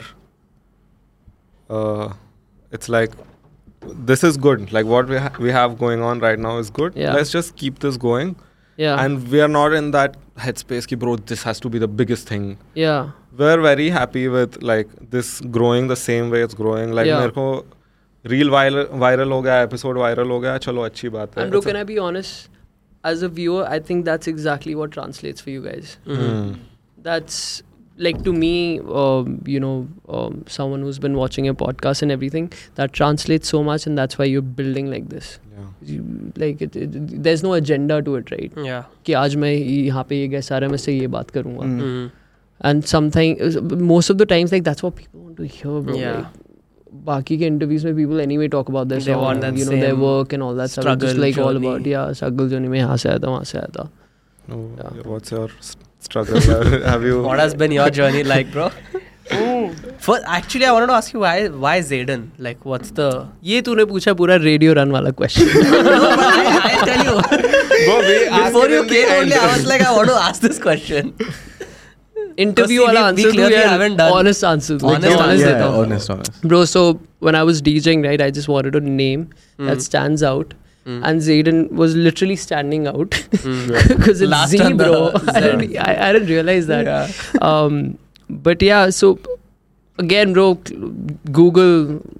uh, it's like this is good. Like what we ha- we have going on right now is good. Yeah. Let's just keep this going. Yeah. And we are not in that headspace ki bro, this has to be the biggest thing. Yeah. We're very happy with like this growing the same way it's growing. Like Yeah. मेरे को reel viral viral हो गया, episode viral हो गया, चलो अच्छी बात है. And bro, It's a- can I be honest? As a viewer, I think that's exactly what translates for you guys. Hmm. That's like to me, um, you know, um, someone who's been watching your podcast and everything, that translates so much, and that's why you're building like this. Yeah. You, like, it, it, there's no agenda to it, right? Yeah. कि आज मैं यहाँ पे ये guest आ रहा है, मैं से ये बात करूँगा. Mm. Mm. And something, most of the times, like that's what people want to hear, bro. Yeah. Like, बाकी के interviews में people anyway talk about their They song, want that you know, their same work and all that stuff. It's struggle just like all journey. about, yeah, struggle journey में यहाँ से आया था, वहाँ से आया था. No, Yeah. what's your s- struggle? Have- Have you? What has been your journey like, bro? First, actually, I wanted to ask you why why Zayden? Like, what's the? ये तूने पूछा पूरा radio run वाला question. No, but I, I tell you. Bro, we asked Before it you in the came end. only, I was like, I want to ask this question. Interview Because see, वाला we- we answer clearly तू haven't यार done- honest answer. Like, Honest no, answer. honest Yeah, देता हूँ. honest, honest. Bro, so when I was DJing, right, I just wanted a name that stands out. Mm. And Zayden was literally standing out Mm. because it's Last Z, on the bro. I Z. didn't, I, I didn't realize that. Yeah. Um, but yeah, so again, bro, Google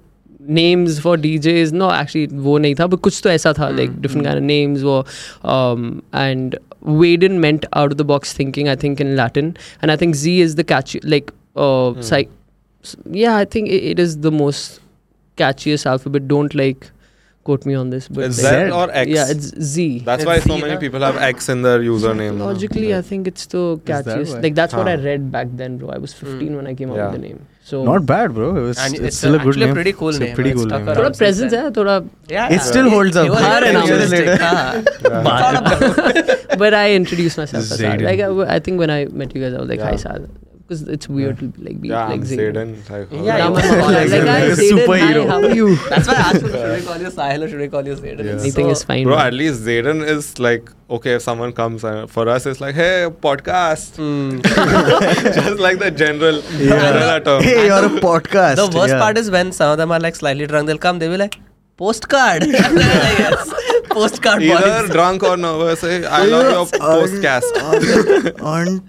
names for D Js. No, actually, वो नहीं था, but कुछ तो ऐसा था, like different kind of names were, um, and Waden meant out of the box thinking, I think, in Latin, and I think Z is the catchy, like, uh, psych. Yeah, I think it, it is the most catchiest alphabet. Don't like quote me on this, but It's like, Z or X? yeah, it's Z. That's It's why so Z, many huh? people have X in their username. Logically, I think it's the that catchiest. why? Like that's what I Huh. read back then, bro. I was fifteen when I came up Yeah. with the name. So Not bad, bro. It was, And it's, it's still a good actually a name. pretty cool it's name. A pretty It's cool stuck name. around. थोड़ा since presence then. है, थोड़ा. Yeah, It still holds up. He was Fair very enough. futuristic. Later. हाँ. But I introduced myself as that. Zayden. Like I, I think when I met you guys, I was like, Yeah. hi, Sad. Because it's weird to like be Yeah, like I'm Zayden. Zayden. Like, Yeah, Now you I'm are like, like like, hi, a Zayden, superhero. hi, how are you? That's why I asked him, should we call you Sahil or should we call you Zayden? Yeah. It's Anything so- is fine. Bro, man. at least Zayden is like, okay, if someone comes, uh, for us, it's like, hey, podcast. Hmm. Just like the general Yeah. umbrella term. Hey, you're a podcast. The worst yeah. part is when some of them are like slightly drunk, they'll come, they'll be like, postcard. Yes, postcard Either boys. drunk or nervous. Hey, I love your postcast. On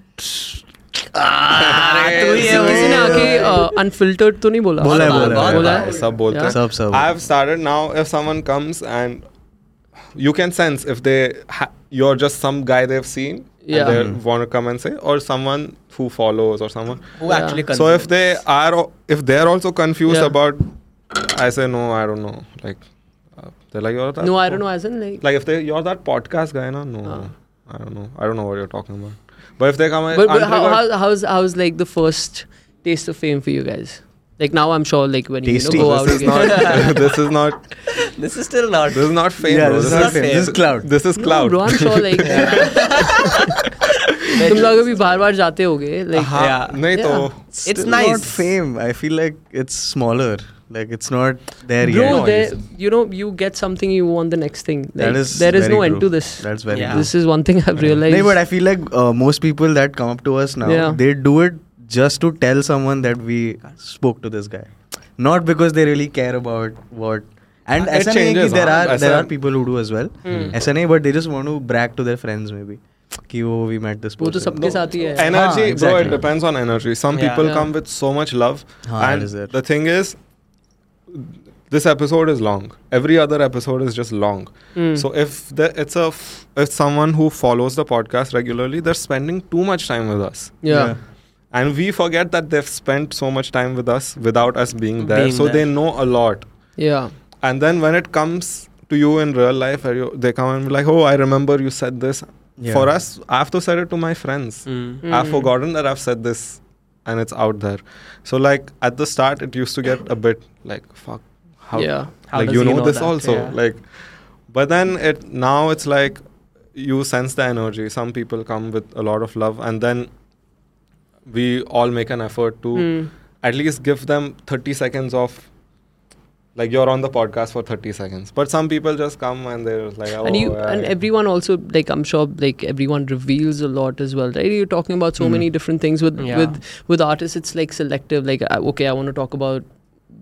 Ah, तू ही है किसी वो। ने आके uh, unfiltered तो नहीं बोला. बोला है, बोला है। बोला है. सब बोलते हैं. सब सब I have started now. If someone comes and you can sense if they ha- you're just some guy they've seen Yeah. and they want to come and say, or someone who follows or someone. Who Yeah. actually So if consumes. they are, if they're also confused Yeah. about, I say no, I don't know. Like uh, they're like you're that. No, I don't know. As in like. Like if they you're that podcast guy, no, no, Ah. I don't know. I don't know what you're talking about. But if they come, But, but how, untriggered- how how's how's like the first taste of fame for you guys? Like now, I'm sure like when Tasty. you know, go out this is again. not. This is not. This is still not. This is not fame. Yeah, bro. this is This not fame. This is cloud. This is No, cloud. bro, I'm sure like तुम लोग अभी बार बार जाते होगे like हाँ, Yeah. नहीं तो. It's Still nice. Not fame. I feel like it's smaller. Like it's not there bro yet. there you know you get something you want the next thing like, That is there is very no end true. to this. That's very Yeah. true. This is one thing I've realized. No, but I feel like uh, most people that come up to us now, Yeah. they do it just to tell someone that we spoke to this guy, not because they really care about what. And Uh, it ऐसा नहीं है कि changes, there हाँ, are ऐसा- there are people who do as well. Hmm. ऐसा नहीं, but they just want to brag to their friends maybe कि वो we met this वो तो person. सबके साथ ही है. Energy, हाँ, bro. It exactly. depends on energy. Some Yeah. people Yeah. come with so much love, हाँ, that and is it. the thing is, this episode is long. Every other episode is just long. Hmm. So if the, it's a f- if someone who follows the podcast regularly, they're spending too much time with us, yeah. and we forget that they've spent so much time with us without us being there. Being so there. they know a lot. Yeah. And then when it comes to you in real life, where you, they come and be like, "Oh, I remember you said this." Yeah. For us, I have to say it to my friends. Mm. Mm. I've forgotten that I've said this, and it's out there. So like at the start, it used to get a bit like, "Fuck, how?" Yeah. How like does you he know, know this that? also. Yeah. Like, but then it now it's like you sense the energy. Some people come with a lot of love, and then we all make an effort to Hmm. at least give them thirty seconds of. Like you're on the podcast for thirty seconds, but some people just come and they're like, oh, and you yeah, and yeah. everyone also like I'm sure like everyone reveals a lot as well, right? You're talking about so Mm. many different things with Yeah. with with artists. It's like selective. Like uh, okay, I want to talk about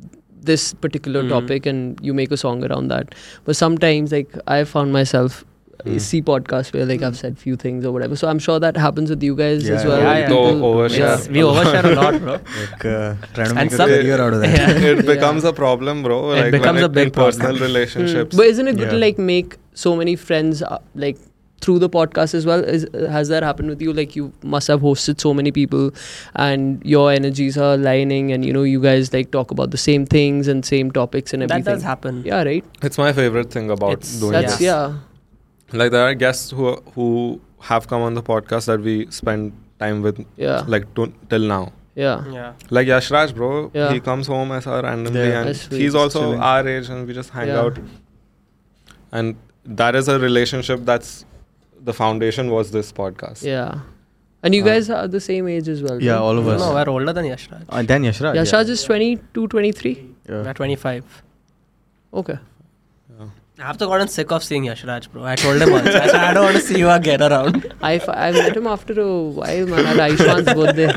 this particular Mm. topic, and you make a song around that. But sometimes like I found myself Hmm. see podcasts where like I've said few things or whatever. So I'm sure that happens with you guys Yeah, as well. yeah, Like, yeah. So people- overshare. Yes, we overshare a lot, bro. Like, uh, trying to And make a some- career out of that. Yeah. It becomes a problem, bro. It like becomes when a it, big in personal problem. relationships. Hmm. But isn't it good to Yeah. like make so many friends uh, like through the podcast as well? Is, has that happened with you? Like you must have hosted so many people and your energies are aligning and you know you guys like talk about the same things and same topics and That everything. does happen. Yeah, right. It's my favorite thing about It's- doing That's this. yeah. Like there are guests who who have come on the podcast that we spend time with, Yeah. like to, till now. Yeah. Yeah. Like Yashraj, bro. Yeah. He comes home as our randomly, Yeah, and that's sweet. he's also Chilling. our age, and we just hang Yeah. out. And that is a relationship. That's the foundation. Was this podcast? Yeah. And you Uh, guys are the same age as well. Yeah, right? all of us. No, we're older than Yashraj. Uh, then Yashraj. Yashraj is twenty-two, twenty-three. Yeah. We're twenty-five. Okay. I have to gotten sick of seeing Yashraj, bro. I told him once. I said, I don't want to see you again around. I, f- I met him after a while, man, at Aishwan's birthday.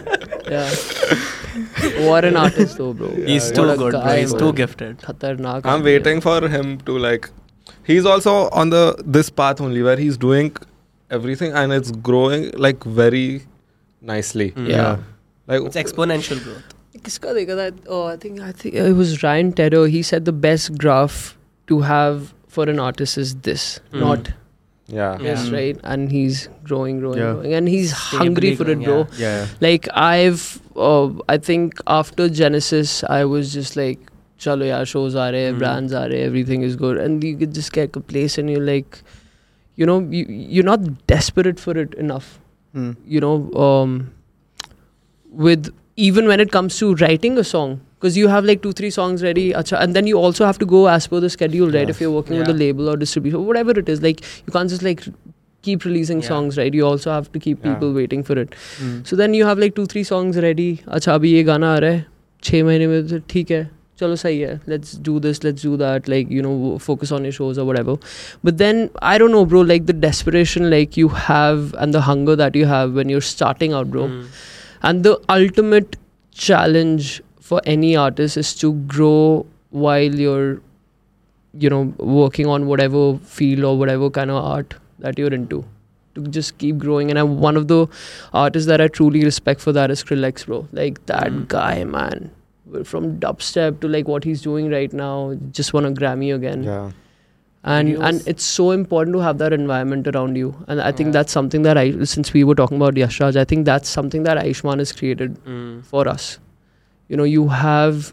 Yeah. What an artist, though, bro. He's What too a good, bro. guy, He's man. too gifted. Khatarnak. I'm aadmi waiting hai. for him to like. He's also on the this path only where he's doing everything and it's growing like very nicely. Mm. Yeah. Like It's exponential growth. Kiska dekha that? Oh, I think I think it was Ryan Tedder. He said the best graph to have for an artist is this, Mm. not yeah. this, Yeah. right? And he's growing, growing, Yeah. growing, and he's Stably hungry for it, growing, bro. yeah. Yeah. Like I've, uh, I think after Genesis, I was just like, chalo yaar, shows are rahe, Mm. brands are rahe, everything is good, and you could just get complacent. You're like, you know, you you're not desperate for it enough. Hmm. You know, um, with even when it comes to writing a song, because you have like two, three songs ready, acha, and then you also have to go as per the schedule, right? Yes. If you're working with a Yeah. label or distributor, whatever it is, like you can't just like keep releasing Yeah. songs, right? You also have to keep Yeah. people waiting for it. Hmm. So then you have like two, three songs ready. अच्छा अभी ये गाना आ रहा है छः महीने में तो ठीक है चलो सही है let's do this let's do that like you know focus on your shows or whatever. But then I don't know, bro, like the desperation like you have and the hunger that you have when you're starting out, bro. Mm. And the ultimate challenge for any artist is to grow while you're you know working on whatever field or whatever kind of art that you're into, to just keep growing. And I'm one of the artists that I truly respect for that is Skrillex, bro. Like that Mm. guy, man, from dubstep to like what he's doing right now, just won a Grammy again. Yeah. And Videos. and it's so important to have that environment around you. And I think Yeah. that's something that I, since we were talking about Yashraj, I think that's something that Aishman has created Mm. for us. You know, you have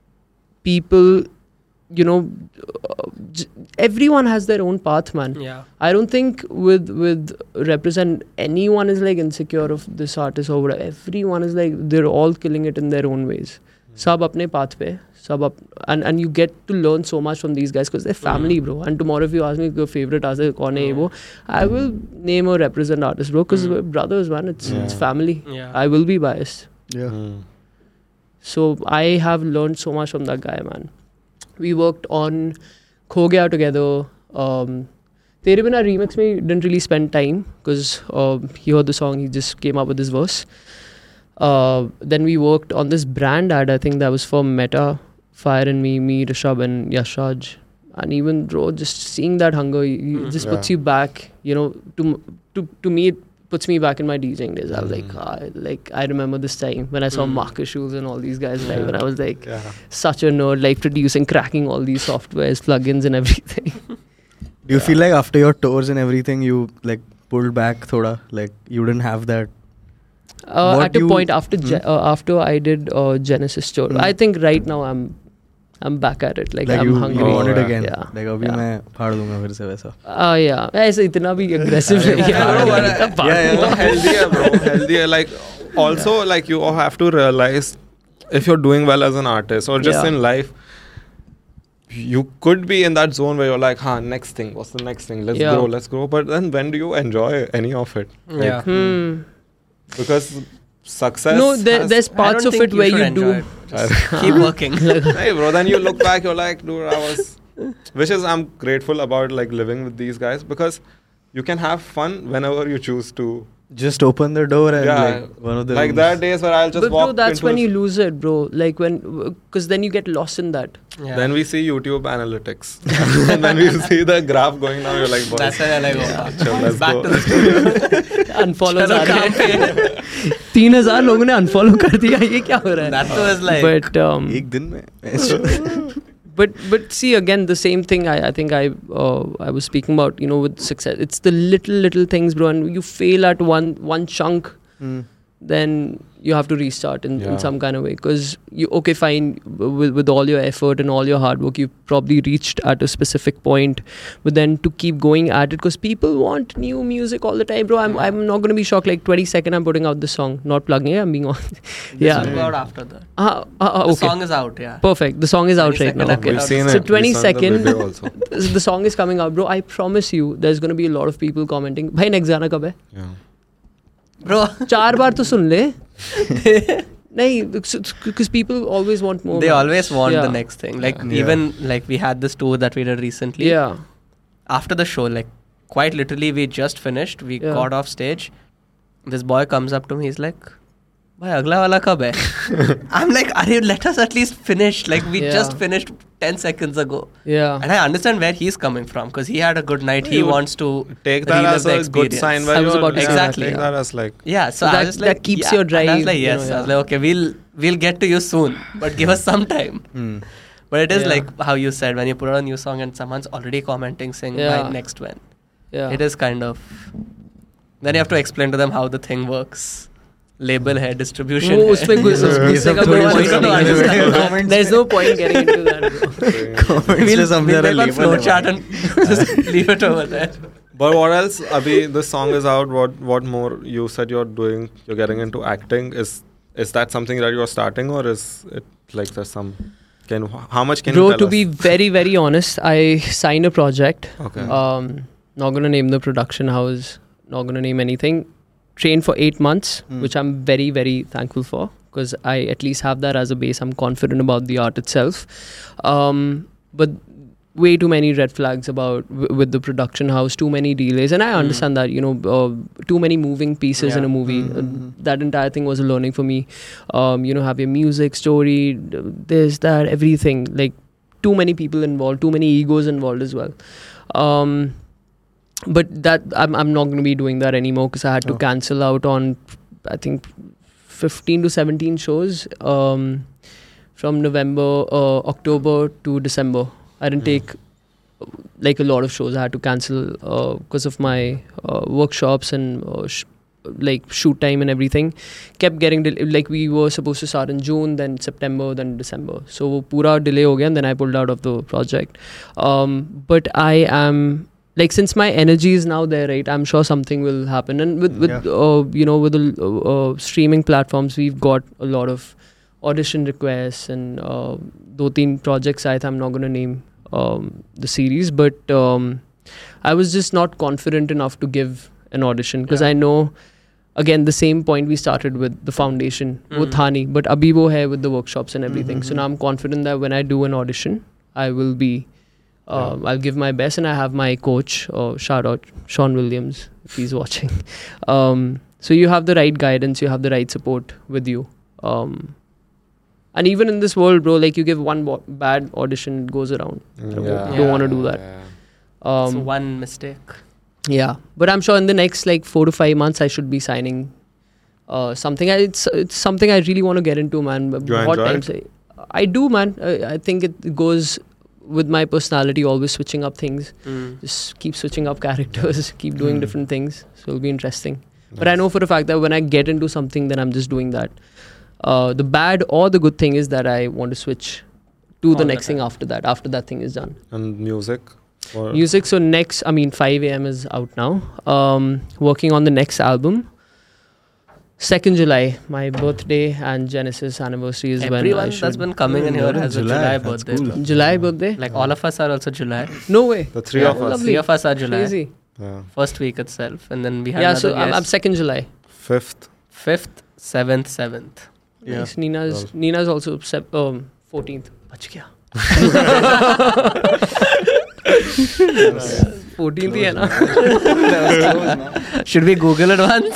people, you know, uh, j- everyone has their own path, man. Yeah. I don't think with with represent anyone is like insecure of this artist or whatever. Everyone is like they're all killing it in their own ways. Sab apne path pe, sab up, and and you get to learn so much from these guys because they're family, bro. And tomorrow if you ask me your favorite artist kaun hai ye wo, I will name or represent artist, bro, because Mm. we're brothers, man. It's it's Yeah. family. Yeah. I will be biased. Yeah. Mm. So I have learned so much from that guy, man. We worked on Kho Gaya together. Um, Tere Bina remix me didn't really spend time because uh, he heard the song, he just came up with this verse. Uh, then we worked on this brand ad, I think that was for Meta, Fire and Me, me, Rishabh and Yashraj. And even bro, just seeing that hunger, you, you Mm. just Yeah. puts you back. You know, to to to me, it puts me back in my DJing days. I was like, Mm. ah, like I remember this time when I saw Mm. Marcus Schulz and all these guys live, Yeah. and I was like, Yeah. such a nerd, like producing, cracking all these softwares, plugins, and everything. Do you feel like after your tours and everything, you like pulled back thoda? Like you didn't have that? Uh, What at a you- point after Ge- uh, after I did uh, Genesis tour, Hmm. I think right now I'm I'm back at it. Like, Like I'm you, hungry. you want it Oh, yeah. again? Yeah. Like अभी Yeah. मैं फाड़ दूंगा फिर से वैसा. Uh, yeah. ऐसे इतना भी aggressive नहीं है. Yeah, bro, but, इतना uh, फाड़ yeah, yeah, दूंगा. healthier, bro. Healthier. Like, also, like, you all have to realize if you're doing well as an artist or just Yeah. in life, you could be in that zone where you're like, huh, next thing, what's the next thing? Let's Yeah. grow, let's grow. But then when do you enjoy any of it? Like, Yeah. Hmm. Because success. No, there, has- there's I parts don't of think it where should you enjoy do. it. Just keep working. Hey, bro, then you look back, you're like, dude, I was. Which is, I'm grateful about like living with these guys because you can have fun whenever you choose to Just open the door and Yeah, like one of the like rooms. there are days where I'll just But walk bro, that's into when a- you lose it, bro. Like when, because then you get lost in that. Yeah. Then we see YouTube analytics. And then we see the graph going down. You're like, boys, That's when I like, oh, Chal, let's back go. to the studio. Unfollows Chalo, आ रहे काम हैं. पे. तीन हजार लोगों ने unfollow कर दिया. ये क्या हो रहा है? That was like, But um, एक दिन में. but but see again the same thing. I I think I uh, I was speaking about, you know, with success. It's the little little things, bro. And you fail at one one chunk, Hmm. then you have to restart in, in Yeah. some kind of way. Because you okay, fine, with with all your effort and all your hard work, you've probably reached at a specific point. But then to keep going at it, because people want new music all the time, bro. I'm I'm not gonna be shocked. Like twenty second, I'm putting out this song, not plugging it. I'm being on. this yeah. will go out after that. Uh, uh, uh, The okay. song is out, yeah. Perfect. The song is out right now. twenty-second Okay. I've We've put seen out it. So twenty We saw the second, video also. the song is coming out, bro. I promise you, there's gonna be a lot of people commenting. भाई next गाना कब है? Yeah. Bro, चार बार तो सुन ले. नहीं, because people always want more. they man. always want Yeah. the next thing. Like Yeah. even like we had this tour that we did recently. Yeah. After the show, like quite literally, we just finished. We Yeah. got off stage. This boy comes up to me. He's like, "Bhai, agla wala kab hai?" I'm like, "Arey, let us at least finish. Like we Yeah. just finished ten seconds ago." Yeah. And I understand where he's coming from because he had a good night. He You would wants to Take that relive as the a good experience. sign. Where I was you're- about to yeah, say that, Take yeah. that as like, Yeah, so, So I that- was like, that keeps yeah. your And I was drive, like, you yes. know, I was yeah. like, okay, we'll we'll get to you soon, but give us some time. Hmm. But it is Yeah. like how you said when you put out a new song and someone's already commenting saying, Yeah. "Bhai, next when." Yeah. It is kind of. Then you have to explain to them how the thing works. Label है, distribution वो है. उसमें घुस- ये घुसने सब का थोड़ी कोई बहुत point नहीं नहीं है। है. Comments There's में- no point getting into that, bro. Comments We'll, में समझा we'll रहा make one label flow है chart भाई. and just leave it over there. But what else? Abhi, this song is out. What what more? You said you're doing. You're getting into acting. Is is that something that you're starting, or is it like there's some? Can how much can Bro, you tell to us? be very very honest, I signed a project. Okay. Um, not gonna name the production house. Not gonna name anything. Trained for eight months, Hmm. which I'm very very thankful for, because I at least have that as a base. I'm confident about the art itself. Um, but way too many red flags about w- with the production house. Too many delays, and I understand that, you know, uh, too many moving pieces in Yeah. a movie. Uh, Mhm. that entire thing was a learning for me. Um, you know, have your music, story, d- this, that, everything. Like too many people involved, too many egos involved as well. Um, but that I'm I'm not going to be doing that anymore because I had to Oh. cancel out on, I think, fifteen to seventeen shows um, from November, uh, October to December. I didn't Mm. take uh, like a lot of shows. I had to cancel because of my uh, workshops and uh, sh- like shoot time and everything. Kept getting del- like we were supposed to start in June, then September, then December. So वो पूरा delay हो गया and then I pulled out of the project. Um, but I am like, since my energy is now there, right, I'm sure something will happen. And with with Yeah. uh, you know, with the uh, uh, streaming platforms, we've got a lot of audition requests and uh, दो तीन projects आए थे. I'm not gonna name um, the series, but um, I was just not confident enough to give an audition because Yeah. I know, again, the same point we started with the foundation, वो Mhm. था नहीं, but अभी वो है with the workshops and everything. Mhm. So now I'm confident that when I do an audition, I will be, um, I'll give my best, and I have my coach, uh, shout out Sean Williams if he's watching. Um, so you have the right guidance, you have the right support with you. Um, and even in this world, bro, like you give one bo- bad audition, it goes around. Yeah. Don't want to do that. Yeah. Um, So one mistake. Yeah, but I'm sure in the next like four to five months, I should be signing uh, something. I, it's it's something I really want to get into, man. You Hot enjoy times, I, I do, man. I, I think it goes with my personality, always switching up things. Mm. Just keep switching up characters, keep doing Hmm. different things. So it'll be interesting. But I know for a fact that when I get into something, then I'm just doing that. Uh, the bad or the good thing is that I want to switch to All the the next thing time. after that, after that thing is done. And music. Or Music, so next, I mean, five a.m. is out now. Um, working on the next album. second July, my birthday and Genesis anniversary is when I Everyone should. that's been coming in here You're in has a July, July that's birthday. cool. bro. July birthday? Like all of us are also July. No way. the three Yeah, of us. lovely. Three of us are July. Crazy. Yeah. First week itself, and then we had Yeah, another so I'm, I'm guest. second July. Fifth. Fifth, seventh, seventh. Yeah. Nice. Nina's Well. Nina's also sep- um, fourteenth. बच गया. fourteenth ही है ना. Should we Google it once?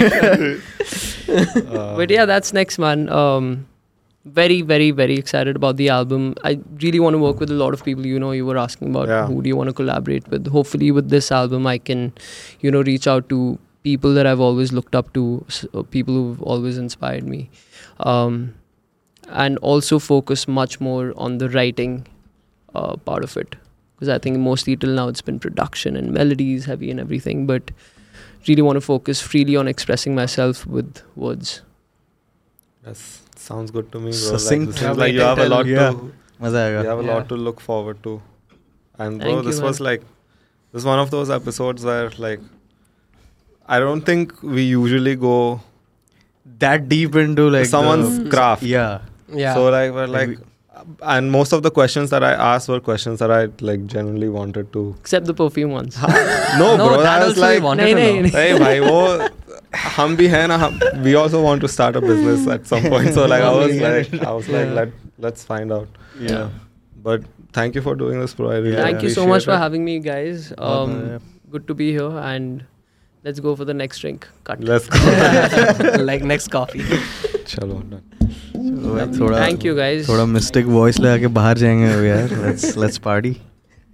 Uh, But yeah, that's next, man. Um, very, very, very excited about the album. I really want to work with a lot of people. You know, you were asking about Yeah. who do you want to collaborate with. Hopefully, with this album, I can, you know, reach out to people that I've always looked up to, s- uh, people who've always inspired me, um, and also focus much more on the writing uh, part of it. Because I think mostly till now it's been production and melodies heavy and everything, but really want to focus freely on expressing myself with words. Yes, sounds good to me, bro. Like, Succinct. this seems like you have a lot Yeah. to मजा you आएगा. have a Yeah. lot to look forward to. And bro, Thank you, this man. was like this is one of those episodes where like I don't think we usually go That deep into like someone's the, craft. Yeah. Yeah. So like we're like, and most of the questions that I asked were questions that I like genuinely wanted to. Except the perfume ones. No, No, bro, that I was also we like, wanted नहीं, to नहीं, know. नहीं. hey, bhai, wo, hum bhi hai na, hum, we also want to start a business at some point. So like I was like, I was like, let let's find out. Yeah. But thank you for doing this, bro. I really Thank you so appreciate much for it. having me, guys. Um, good to be here, and let's go for the next drink. Cut. Let's go. Like next coffee. Chalo, done. So, थोड़ा Thank you, guys. थोड़ा mystic voice लगा के बाहर जाएंगे अब यार. Let's let's party.